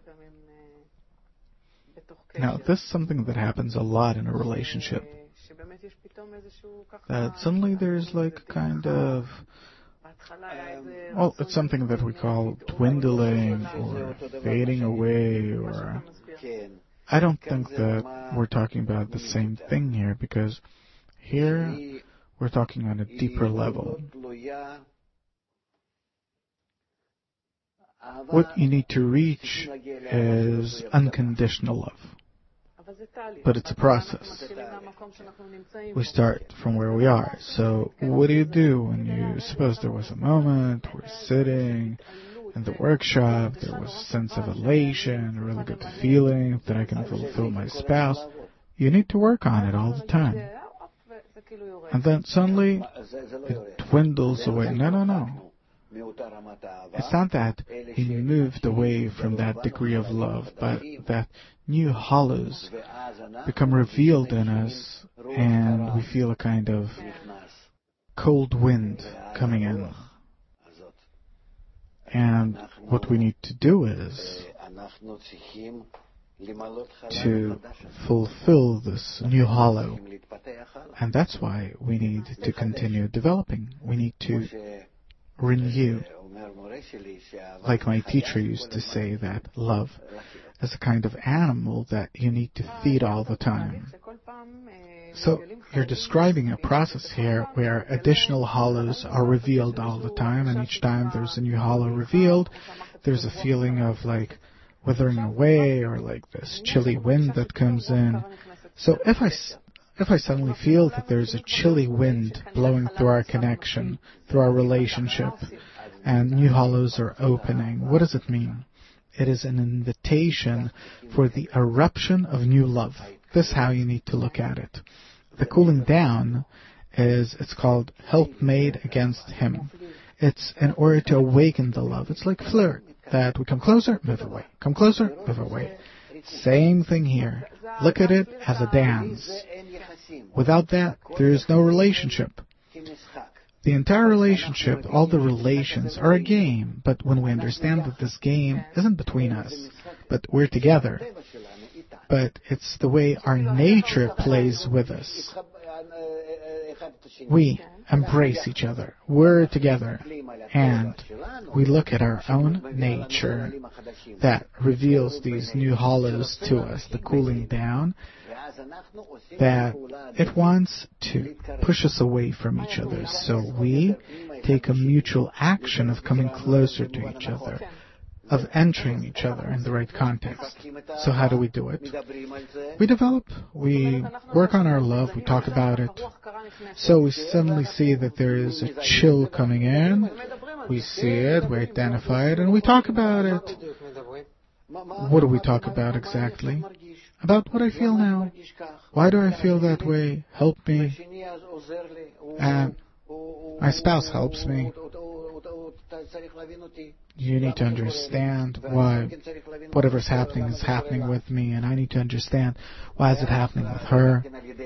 Now, this is something that happens a lot in a relationship. That suddenly there's like kind of, well, it's something that we call dwindling or fading away, or I don't think that we're talking about the same thing here, because here we're talking on a deeper level. What you need to reach is unconditional love. But it's a process. We start from where we are. So what do you do when you suppose there was a moment, we're sitting in the workshop, there was a sense of elation, a really good feeling that I can fulfill my spouse. You need to work on it all the time. And then suddenly it dwindles away. No, no, no. It's not that he moved away from that degree of love, but that new hollows become revealed in us, and we feel a kind of cold wind coming in. And what we need to do is to fulfill this new hollow. And that's why we need to continue developing. We need to renew. Like my teacher used to say, that love is a kind of animal that you need to feed all the time. So you're describing a process here where additional hollows are revealed all the time, and each time there's a new hollow revealed, there's a feeling of like withering away, or like this chilly wind that comes in. So if I If I suddenly feel that there's a chilly wind blowing through our connection, through our relationship, and new hollows are opening, what does it mean? It is an invitation for the eruption of new love. This is how you need to look at it. The cooling down is, it's called helpmate against him. It's in order to awaken the love. It's like flirt, that we come closer, move away, come closer, move away. Same thing here. Look at it as a dance. Without that, there is no relationship. The entire relationship, all the relations, are a game. But when we understand that this game isn't between us, but we're together, but it's the way our nature plays with us. We embrace each other. We're together. And we look at our own nature that reveals these new hollows to us, the cooling down, that it wants to push us away from each other. So we take a mutual action of coming closer to each other, of entering each other in the right context. So how do we do it? We develop, we work on our love, we talk about it. So we suddenly see that there is a chill coming in, we see it, we identify it, and we talk about it. What do we talk about exactly? About what I feel now. Why do I feel that way? Help me. And my spouse helps me. You need to understand why whatever's happening is happening with me, and I need to understand why is it happening with her.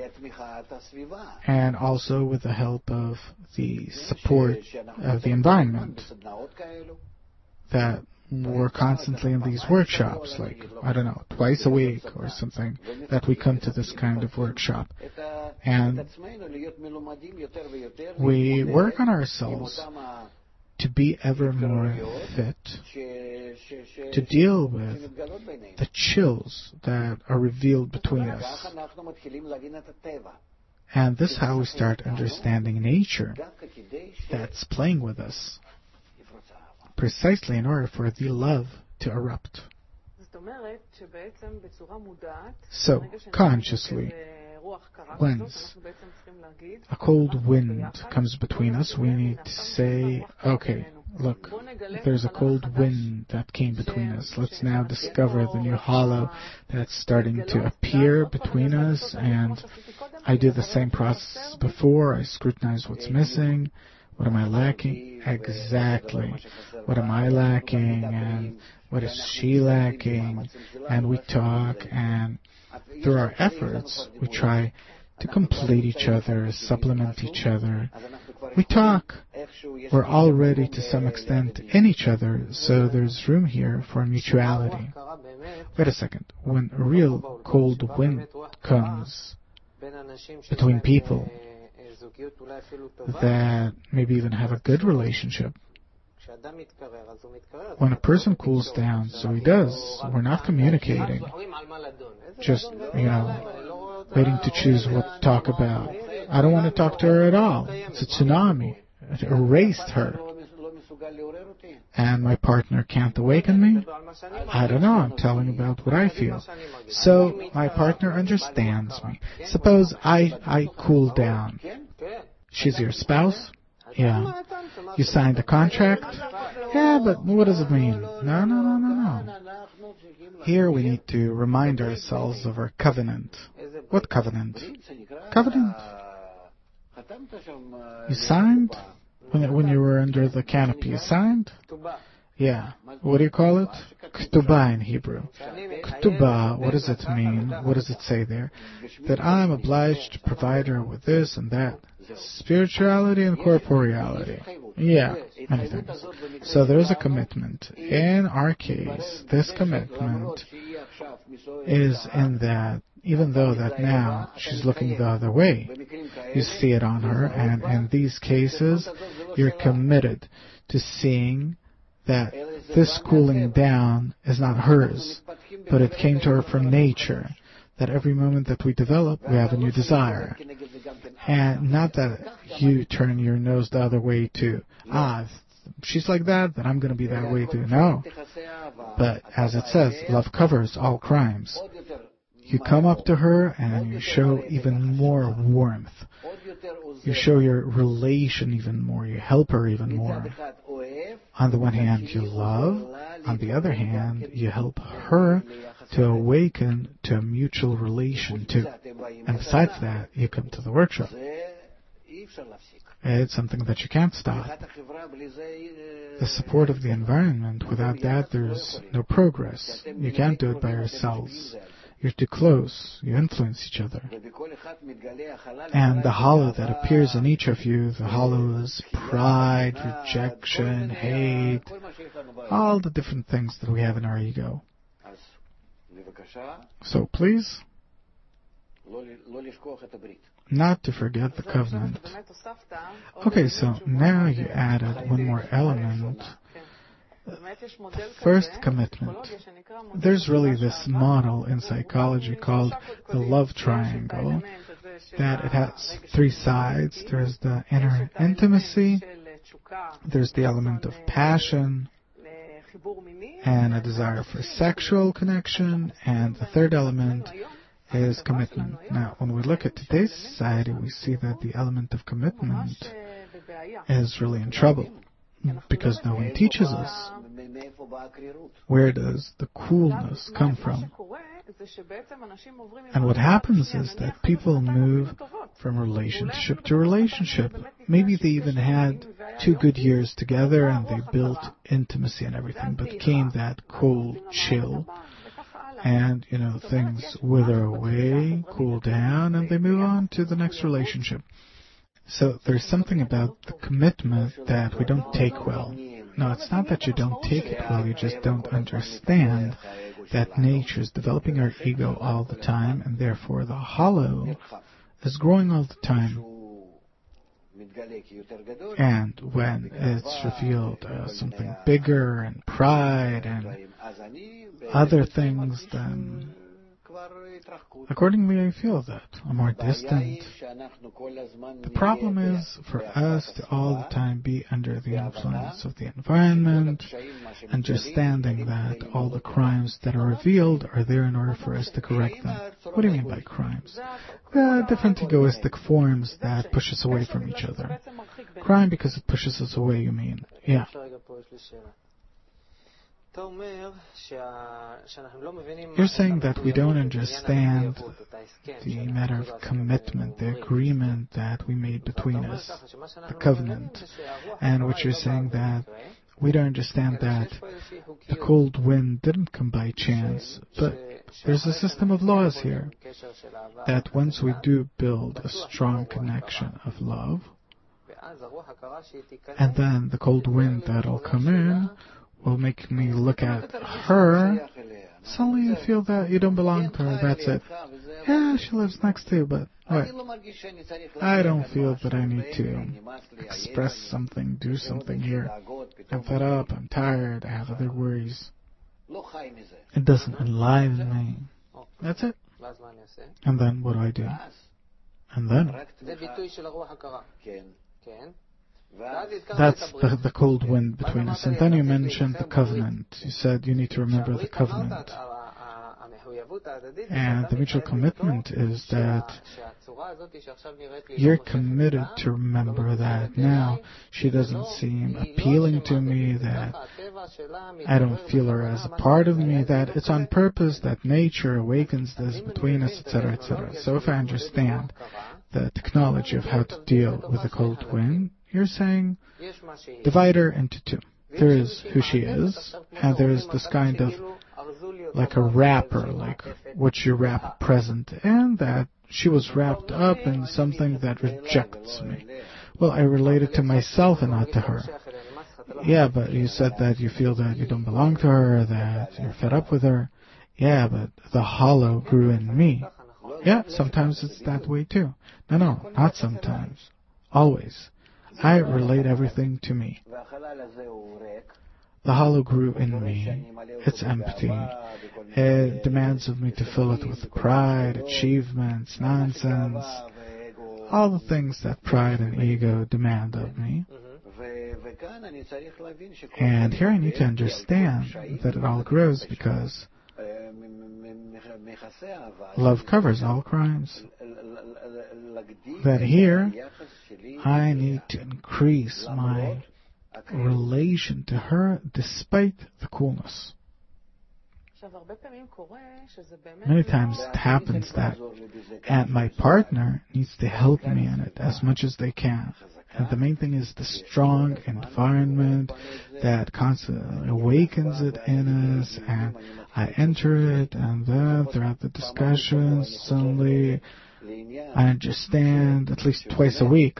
And also with the help of the support of the environment, that we're constantly in these workshops, like, I don't know, twice a week or something, that we come to this kind of workshop. And we work on ourselves to be ever more fit to deal with the chills that are revealed between us. And this is how we start understanding nature that's playing with us, precisely in order for the love to erupt. So, consciously, when a cold wind comes between us, we need to say, okay, look, there's a cold wind that came between us. Let's now discover the new hollow that's starting to appear between us. And I do the same process before. I scrutinize what's missing. What am I lacking? Exactly. What am I lacking? And what is she lacking? And we talk, and through our efforts, we try to complete each other, supplement each other. We talk. We're already, to some extent, in each other, so there's room here for mutuality. Wait a second. When a real cold wind comes between people that maybe even have a good relationship, when a person cools down, so he does, we're not communicating, just, you know, waiting to choose what to talk about. I don't want to talk to her at all. It's a tsunami. It erased her. And my partner can't awaken me? I don't know. I'm telling about what I feel. So my partner understands me. Suppose I, I cool down. She's your spouse? Yeah. You signed a contract? Yeah, but what does it mean? No, no, no, no, no. Here we need to remind ourselves of our covenant. What covenant? Covenant. You signed? When, when you were under the canopy, you signed? Yeah. What do you call it? Ketubah in Hebrew. Ketubah, what does it mean? What does it say there? That I'm obliged to provide her with this and that. Spirituality and corporeality. Yeah, many things. So there's a commitment. In our case, this commitment is in that, even though that now she's looking the other way, you see it on her, and in these cases, you're committed to seeing that this cooling down is not hers, but it came to her from nature. That every moment that we develop, we have a new desire. And not that you turn your nose the other way too. Ah, she's like that, then I'm going to be that way too. No. But as it says, love covers all crimes. You come up to her and you show even more warmth. You show your relation even more. You help her even more. On the one hand, you love. On the other hand, you help her to awaken to a mutual relation too. And besides that, you come to the workshop. It's something that you can't stop. The support of the environment, without that there's no progress. You can't do it by yourselves. You're too close. You influence each other. And the hollow that appears in each of you, the hollow is pride, rejection, hate, all the different things that we have in our ego. So please, not to forget the covenant. Okay, so now you added one more element. The first commitment. There's really this model in psychology called the love triangle, that it has three sides. There's the inner intimacy, There's the element of passion and a desire for sexual connection, and the third element is commitment. Now, when we look at today's society, we see that the element of commitment is really in trouble, because no one teaches us. Where does the coolness come from? And what happens is that people move from relationship to relationship. Maybe they even had two good years together and they built intimacy and everything, but came that cold chill, and, you know, things wither away, cool down, and they move on to the next relationship. So there's something about the commitment that we don't take well. No, it's not that you don't take it well, you just don't understand that nature is developing our ego all the time, and therefore the hollow is growing all the time. And when it's revealed uh, something bigger and pride and other things, then accordingly I feel that I'm more distant. The problem is for us to all the time be under the influence of the environment, understanding that all the crimes that are revealed are there in order for us to correct them. What do you mean by crimes? Uh, different egoistic forms that push us away from each other. Crime because it pushes us away, you mean? Yeah. You're saying that we don't understand the matter of commitment, the agreement that we made between us, the covenant, and what you're saying that we don't understand that the cold wind didn't come by chance, but there's a system of laws here, that once we do build a strong connection of love, and then the cold wind that'll come in will make me look at her, suddenly you feel that you don't belong to her, that's it. Yeah, she lives next to you, but wait, I don't feel that I need to express something, do something here. I'm fed up, I'm tired, I have other worries. It doesn't enliven me. That's it. And then what do I do? And then? That's the, the cold wind between us. And then you mentioned the covenant. You said you need to remember the covenant. And the mutual commitment is that you're committed to remember that now. She doesn't seem appealing to me, that I don't feel her as a part of me, that it's on purpose, that nature awakens this between us, et cetera, et cetera. So if I understand the technology of how to deal with the cold wind, you're saying divide her into two. There is who she is, and there is this kind of like a wrapper, like what you wrap a present in, that she was wrapped up in something that rejects me. Well, I relate it to myself and not to her. Yeah, but you said that you feel that you don't belong to her, that you're fed up with her. Yeah, but the hollow grew in me. Yeah, sometimes it's that way too. No, no, not sometimes. Always. I relate everything to me. The hollow grew in me. It's empty. It demands of me to fill it with pride, achievements, nonsense, all the things that pride and ego demand of me. And here I need to understand that it all grows because love covers all crimes. That here I need to increase my relation to her despite the coolness. Many times it happens that and my partner needs to help me in it as much as they can. And the main thing is the strong environment that constantly awakens it in us, and I enter it, and then throughout the discussions, suddenly I understand at least twice a week.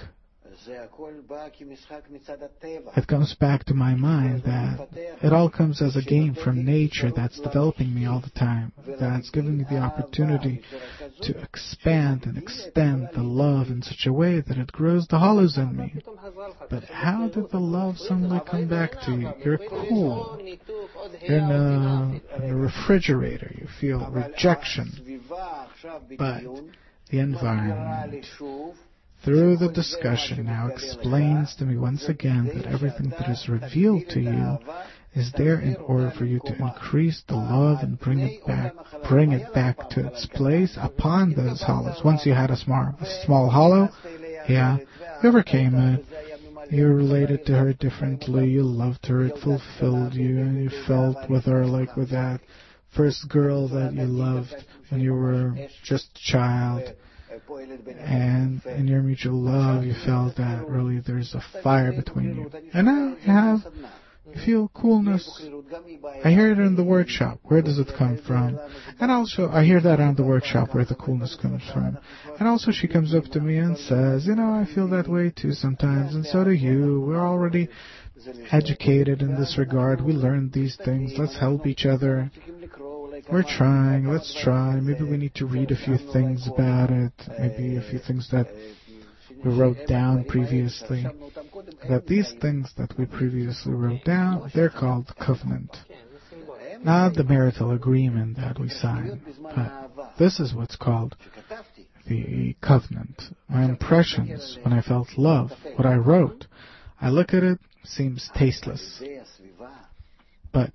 It comes back to my mind that it all comes as a game from nature that's developing me all the time, that's giving me the opportunity to expand and extend the love in such a way that it grows the hollows in me. But how did the love suddenly come back to you? You're cool. You're in a, in a refrigerator. You feel rejection. But the environment through the discussion now explains to me once again that everything that is revealed to you is there in order for you to increase the love and bring it back, bring it back to its place upon those hollows. Once you had a small, a small hollow, yeah, you overcame it. You related to her differently. You loved her. It fulfilled you, and you felt with her like with that first girl that you loved when you were just a child. And in your mutual love, you felt that really there's a fire between you. And now you have, you feel coolness. I hear it in the workshop. Where does it come from? And also, I hear that around the workshop where the coolness comes from. And also she comes up to me and says, you know, I feel that way too sometimes, and so do you. We're already educated in this regard. We learned these things. Let's help each other. We're trying. Let's try. Maybe we need to read a few things about it. Maybe a few things that we wrote down previously. That these things that we previously wrote down, they're called covenant. Not the marital agreement that we sign, but this is what's called the covenant. My impressions when I felt love, what I wrote, I look at it, seems tasteless. But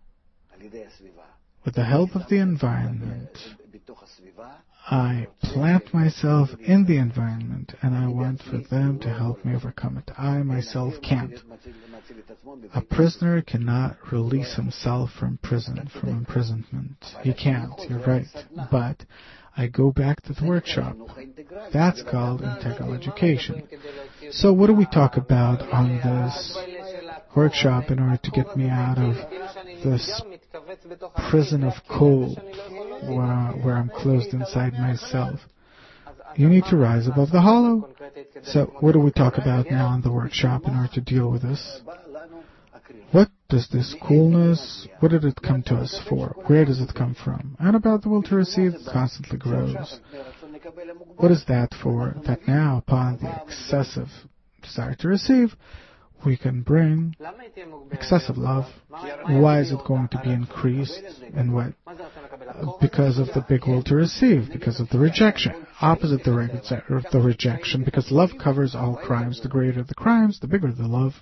with the help of the environment, I plant myself in the environment, and I want for them to help me overcome it. I myself can't. A prisoner cannot release himself from prison, from imprisonment. He can't, you're right. But I go back to the workshop. That's called integral education. So what do we talk about on this workshop in order to get me out of this prison of cold where, where I'm closed inside myself? You need to rise above the hollow. So what do we talk about now in the workshop in order to deal with this? What does this coolness, what did it come to us for? Where does it come from? And about the will to receive, it constantly grows. What is that for? That now, upon the excessive desire to receive, we can bring excessive love. Why is it going to be increased? And what? Because of the big will to receive, because of the rejection. Opposite the, re- the rejection, because love covers all crimes. The greater the crimes, the bigger the love.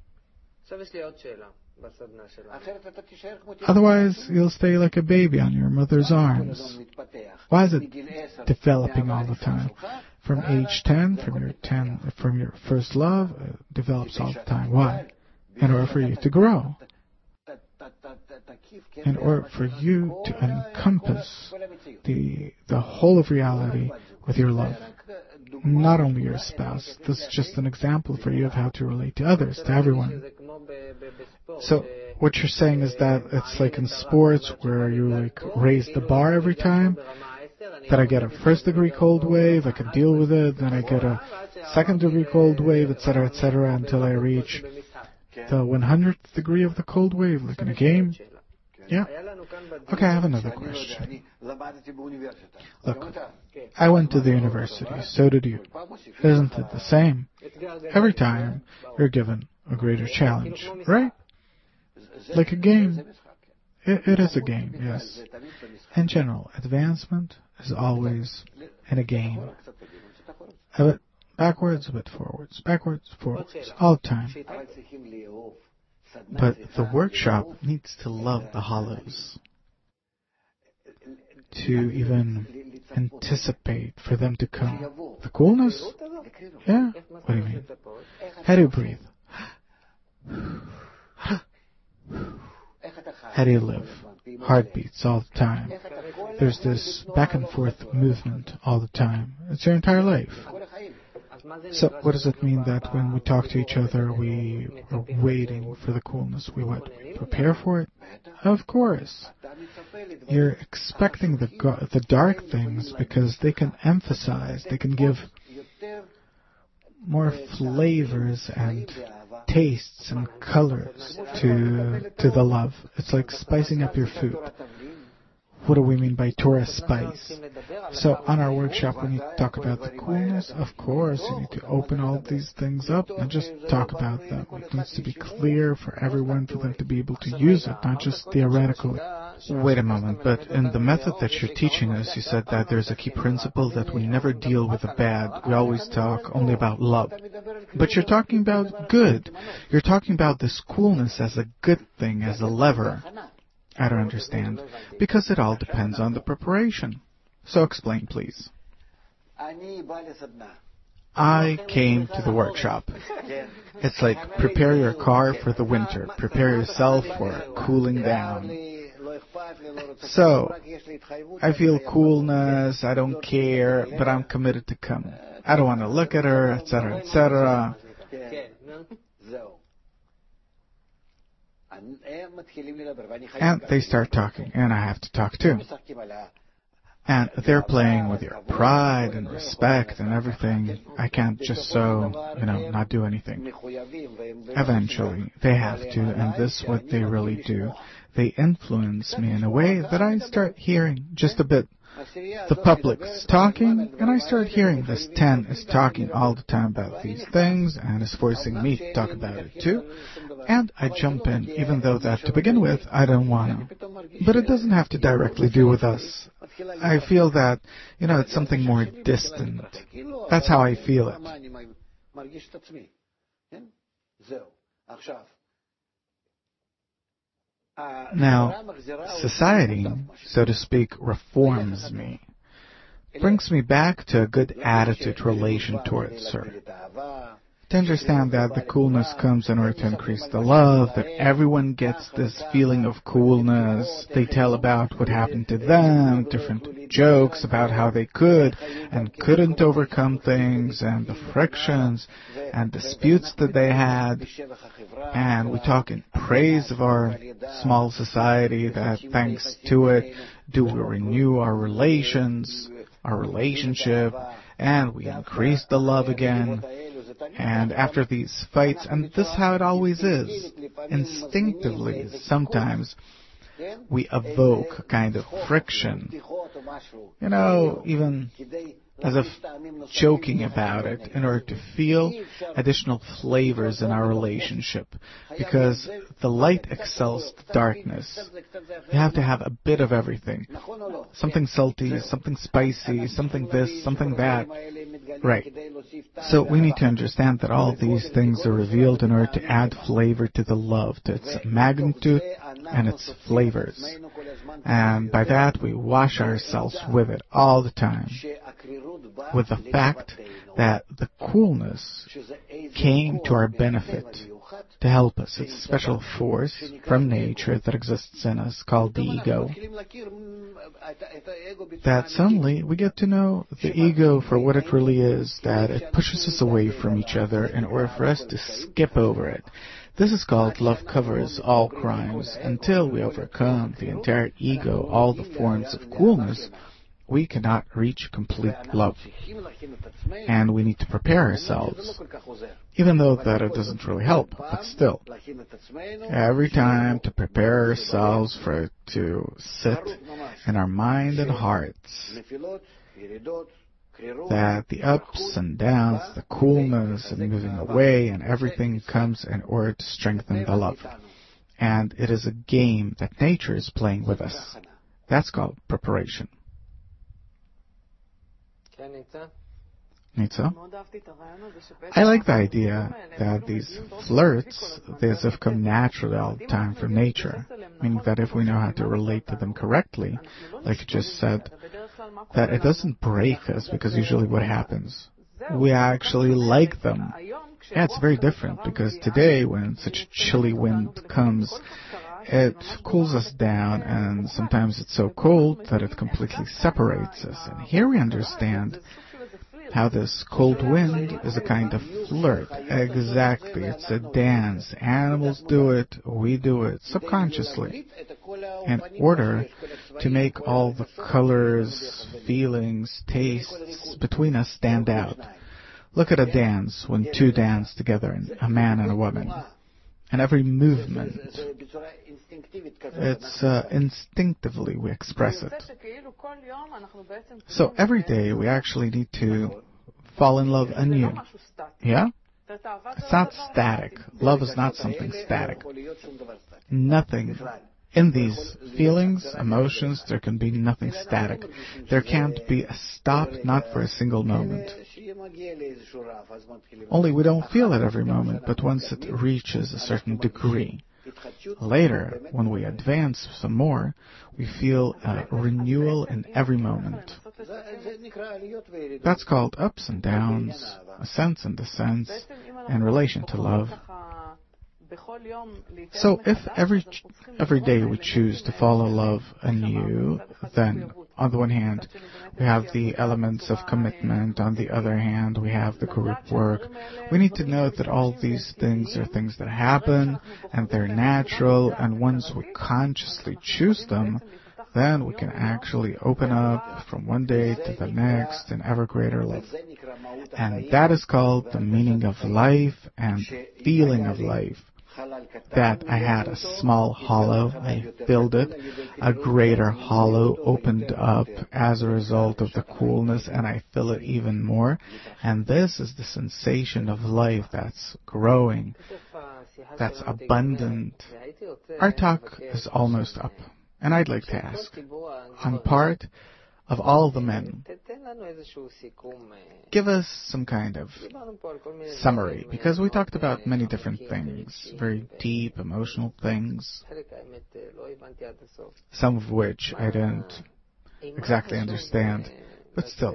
Otherwise, you'll stay like a baby on your mother's arms. Why is it developing all the time? From age ten, from your ten, from your first love, it develops all the time. Why? In order for you to grow. In order for you to encompass the the whole of reality with your love. Not only your spouse. This is just an example for you of how to relate to others, to everyone. So what you're saying is that it's like in sports where you like raise the bar every time. That I get a first degree cold wave, I can deal with it, then I get a second degree cold wave, et cetera, et cetera, until I reach the one hundredth degree of the cold wave, like in a game. Yeah. Okay, I have another question. Look, I went to the university, so did you. Isn't it the same? Every time you're given a greater challenge, right? Like a game. It, it is a game, yes. In general, advancement is always in a game. A bit backwards, a bit forwards, backwards, forwards, all the time. But the workshop needs to love the hollows. To even anticipate for them to come. The coolness? Yeah? What do you mean? How do you breathe? How do you live? Heartbeats all the time. There's this back and forth movement all the time. It's your entire life. So what does it mean that when we talk to each other, we are waiting for the coolness? We what? We prepare for it? Of course. You're expecting the go- the dark things because they can emphasize, they can give more flavors and tastes and colors to to the love. It's like spicing up your food. What do we mean by Torah spice? So on our workshop we need to talk about the coolness. Of course, you need to open all these things up and just talk about them. It needs to be clear for everyone, for them to be able to use it, not just theoretically. Wait a moment, but in the method that you're teaching us, you said that there's a key principle that we never deal with the bad. We always talk only about love. But you're talking about good. You're talking about this coolness as a good thing, as a lever. I don't understand. Because it all depends on the preparation. So explain, please. I came to the workshop. It's like prepare your car for the winter. Prepare yourself for cooling down. So, I feel coolness, I don't care, but I'm committed to come. I don't want to look at her, et cetera, et cetera. And they start talking, and I have to talk too. And they're playing with your pride and respect and everything. I can't just so, you know, not do anything. Eventually, they have to, and this is what they really do. They influence me in a way that I start hearing just a bit. The public's talking, and I start hearing this ten is talking all the time about these things, and is forcing me to talk about it too. And I jump in, even though that to begin with, I don't want to. But it doesn't have to directly do with us. I feel that, you know, it's something more distant. That's how I feel it. Now, society, so to speak, reforms me. Brings me back to a good attitude relation towards her. To understand that the coolness comes in order to increase the love, that everyone gets this feeling of coolness. They tell about what happened to them, different jokes about how they could and couldn't overcome things, and the frictions and disputes that they had. And we talk in praise of our small society, that thanks to it, do we renew our relations, our relationship, and we increase the love again. And after these fights, and this is how it always is, instinctively, sometimes we evoke a kind of friction. You know, even as if joking about it in order to feel additional flavors in our relationship. Because the light excels the darkness. You have to have a bit of everything. Something salty, something spicy, something this, something that. Right. So we need to understand that all these things are revealed in order to add flavor to the love, to its magnitude and its flavors. And by that we wash ourselves with it all the time. With the fact that the coolness came to our benefit to help us. It's a special force from nature that exists in us called the ego. That suddenly we get to know the ego for what it really is, that it pushes us away from each other in order for us to skip over it. This is called love covers all crimes. Until we overcome the entire ego, all the forms of coolness, we cannot reach complete love. And we need to prepare ourselves, even though that it doesn't really help, but still. Every time to prepare ourselves for it to sit in our mind and hearts, that the ups and downs, the coolness and moving away and everything comes in order to strengthen the love. And it is a game that nature is playing with us. That's called preparation. Nitsa? I like the idea that these flirts, they as if come naturally all the time from nature, meaning that if we know how to relate to them correctly, like you just said, that it doesn't break us, because usually what happens, we actually like them. Yeah, it's very different, because today when such a chilly wind comes, it cools us down, and sometimes it's so cold that it completely separates us. And here we understand how this cold wind is a kind of flirt. Exactly, it's a dance. Animals do it, we do it subconsciously, in order to make all the colors, feelings, tastes between us stand out. Look at a dance when two dance together, a man and a woman. And every movement, it's uh, instinctively we express it. So every day we actually need to fall in love anew. Yeah? It's not static. Love is not something static. Nothing In these feelings, emotions, there can be nothing static. There can't be a stop, not for a single moment. Only we don't feel it every moment, but once it reaches a certain degree. Later, when we advance some more, we feel a renewal in every moment. That's called ups and downs, ascents and descents, in relation to love. So if every every day we choose to follow love anew, then on the one hand, we have the elements of commitment. On the other hand, we have the group work. We need to note that all these things are things that happen, and they're natural, and once we consciously choose them, then we can actually open up from one day to the next in ever greater love. And that is called the meaning of life and the feeling of life. That I had a small hollow, I filled it, a greater hollow opened up as a result of the coolness, and I fill it even more. And this is the sensation of life that's growing, that's abundant. Our talk is almost up, and I'd like to ask, on part of all the men, give us some kind of summary, because we talked about many different things, very deep, emotional things, some of which I didn't exactly understand, but still,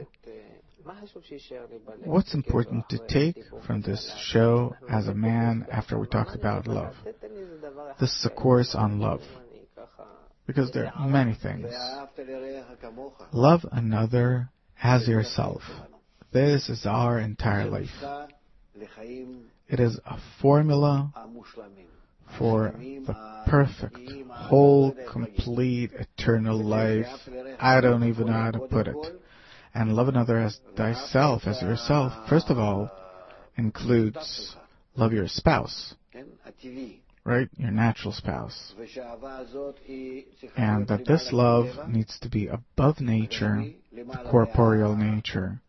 what's important to take from this show as a man after we talked about love? This is a course on love. Because there are many things. Love another as yourself. This is our entire life. It is a formula for the perfect, whole, complete, eternal life. I don't even know how to put it. And love another as thyself, as yourself, first of all, includes love your spouse. Right? Your natural spouse. And that this love needs to be above nature, the corporeal nature,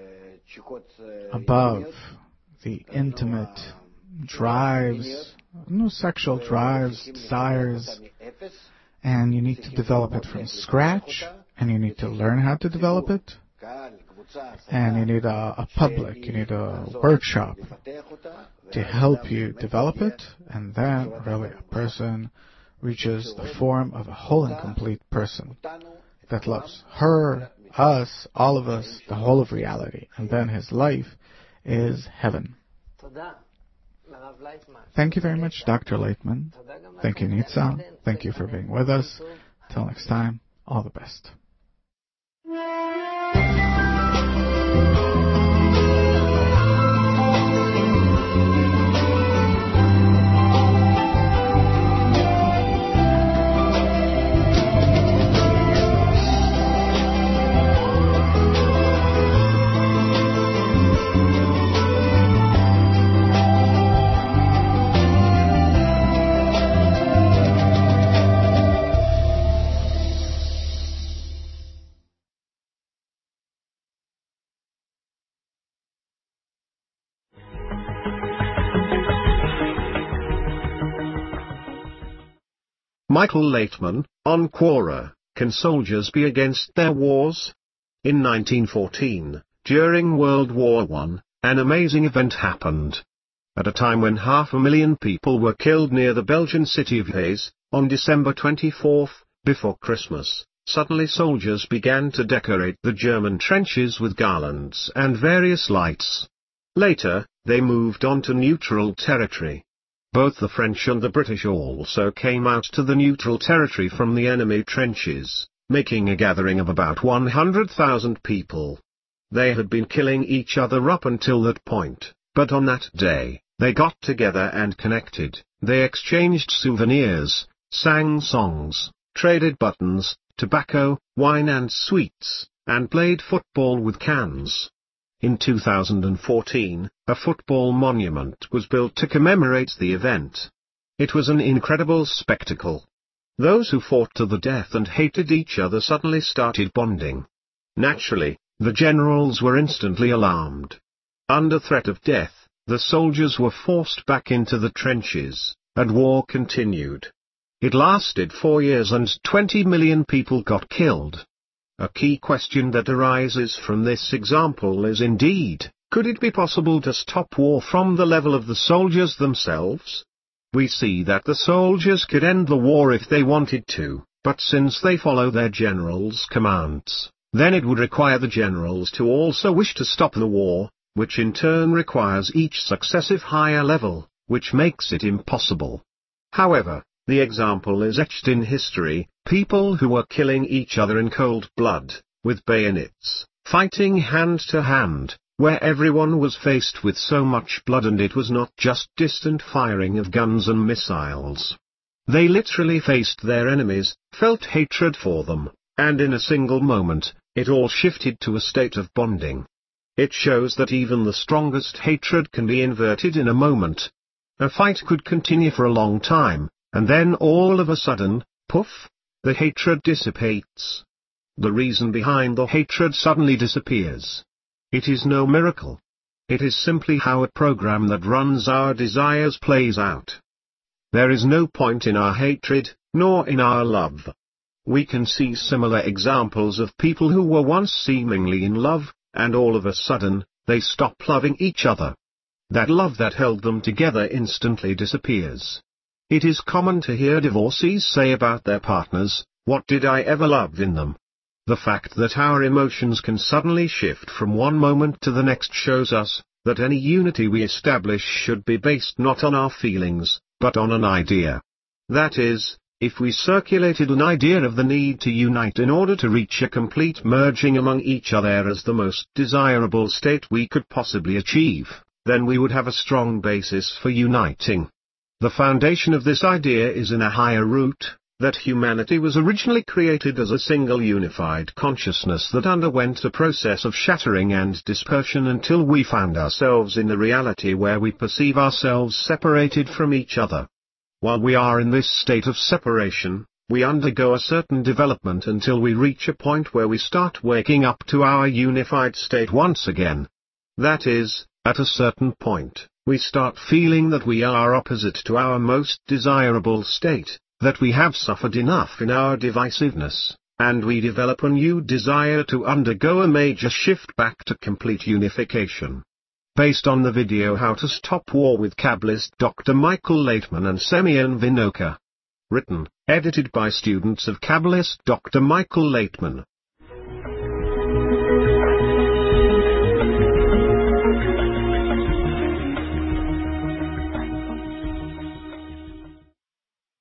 above the intimate drives, no sexual drives, desires, and you need to develop it from scratch, and you need to learn how to develop it, and you need a, a public, you need a workshop to help you develop it, and then really a person reaches the form of a whole and complete person that loves her, us, all of us, the whole of reality, and then his life is heaven. Thank you very much, Doctor Laitman. Thank you, Nitza. Thank you for being with us. Till next time, all the best. Michael Laitman, on Quora, Can Soldiers Be Against Their Wars? In nineteen fourteen, during World War One, an amazing event happened. At a time when half a million people were killed near the Belgian city of Hayes, on December twenty-fourth, before Christmas, suddenly soldiers began to decorate the German trenches with garlands and various lights. Later, they moved on to neutral territory. Both the French and the British also came out to the neutral territory from the enemy trenches, making a gathering of about one hundred thousand people. They had been killing each other up until that point, but on that day, they got together and connected. They exchanged souvenirs, sang songs, traded buttons, tobacco, wine and sweets, and played football with cans. In two thousand fourteen, a football monument was built to commemorate the event. It was an incredible spectacle. Those who fought to the death and hated each other suddenly started bonding. Naturally, the generals were instantly alarmed. Under threat of death, the soldiers were forced back into the trenches, and war continued. It lasted four years and twenty million people got killed. A key question that arises from this example is indeed, could it be possible to stop war from the level of the soldiers themselves? We see that the soldiers could end the war if they wanted to, but since they follow their generals' commands, then it would require the generals to also wish to stop the war, which in turn requires each successive higher level, which makes it impossible. However, the example is etched in history, people who were killing each other in cold blood, with bayonets, fighting hand to hand, where everyone was faced with so much blood, and it was not just distant firing of guns and missiles. They literally faced their enemies, felt hatred for them, and in a single moment, it all shifted to a state of bonding. It shows that even the strongest hatred can be inverted in a moment. A fight could continue for a long time, and then all of a sudden, poof, the hatred dissipates. The reason behind the hatred suddenly disappears. It is no miracle. It is simply how a program that runs our desires plays out. There is no point in our hatred, nor in our love. We can see similar examples of people who were once seemingly in love, and all of a sudden, they stop loving each other. That love that held them together instantly disappears. It is common to hear divorcees say about their partners, "What did I ever love in them?" The fact that our emotions can suddenly shift from one moment to the next shows us that any unity we establish should be based not on our feelings, but on an idea. That is, if we circulated an idea of the need to unite in order to reach a complete merging among each other as the most desirable state we could possibly achieve, then we would have a strong basis for uniting. The foundation of this idea is in a higher root, that humanity was originally created as a single unified consciousness that underwent a process of shattering and dispersion until we found ourselves in the reality where we perceive ourselves separated from each other. While we are in this state of separation, we undergo a certain development until we reach a point where we start waking up to our unified state once again. That is, at a certain point, we start feeling that we are opposite to our most desirable state, that we have suffered enough in our divisiveness, and we develop a new desire to undergo a major shift back to complete unification. Based on the video How to Stop War with Kabbalist Doctor Michael Laitman and Semyon Vinokur. Written, edited by students of Kabbalist Doctor Michael Laitman.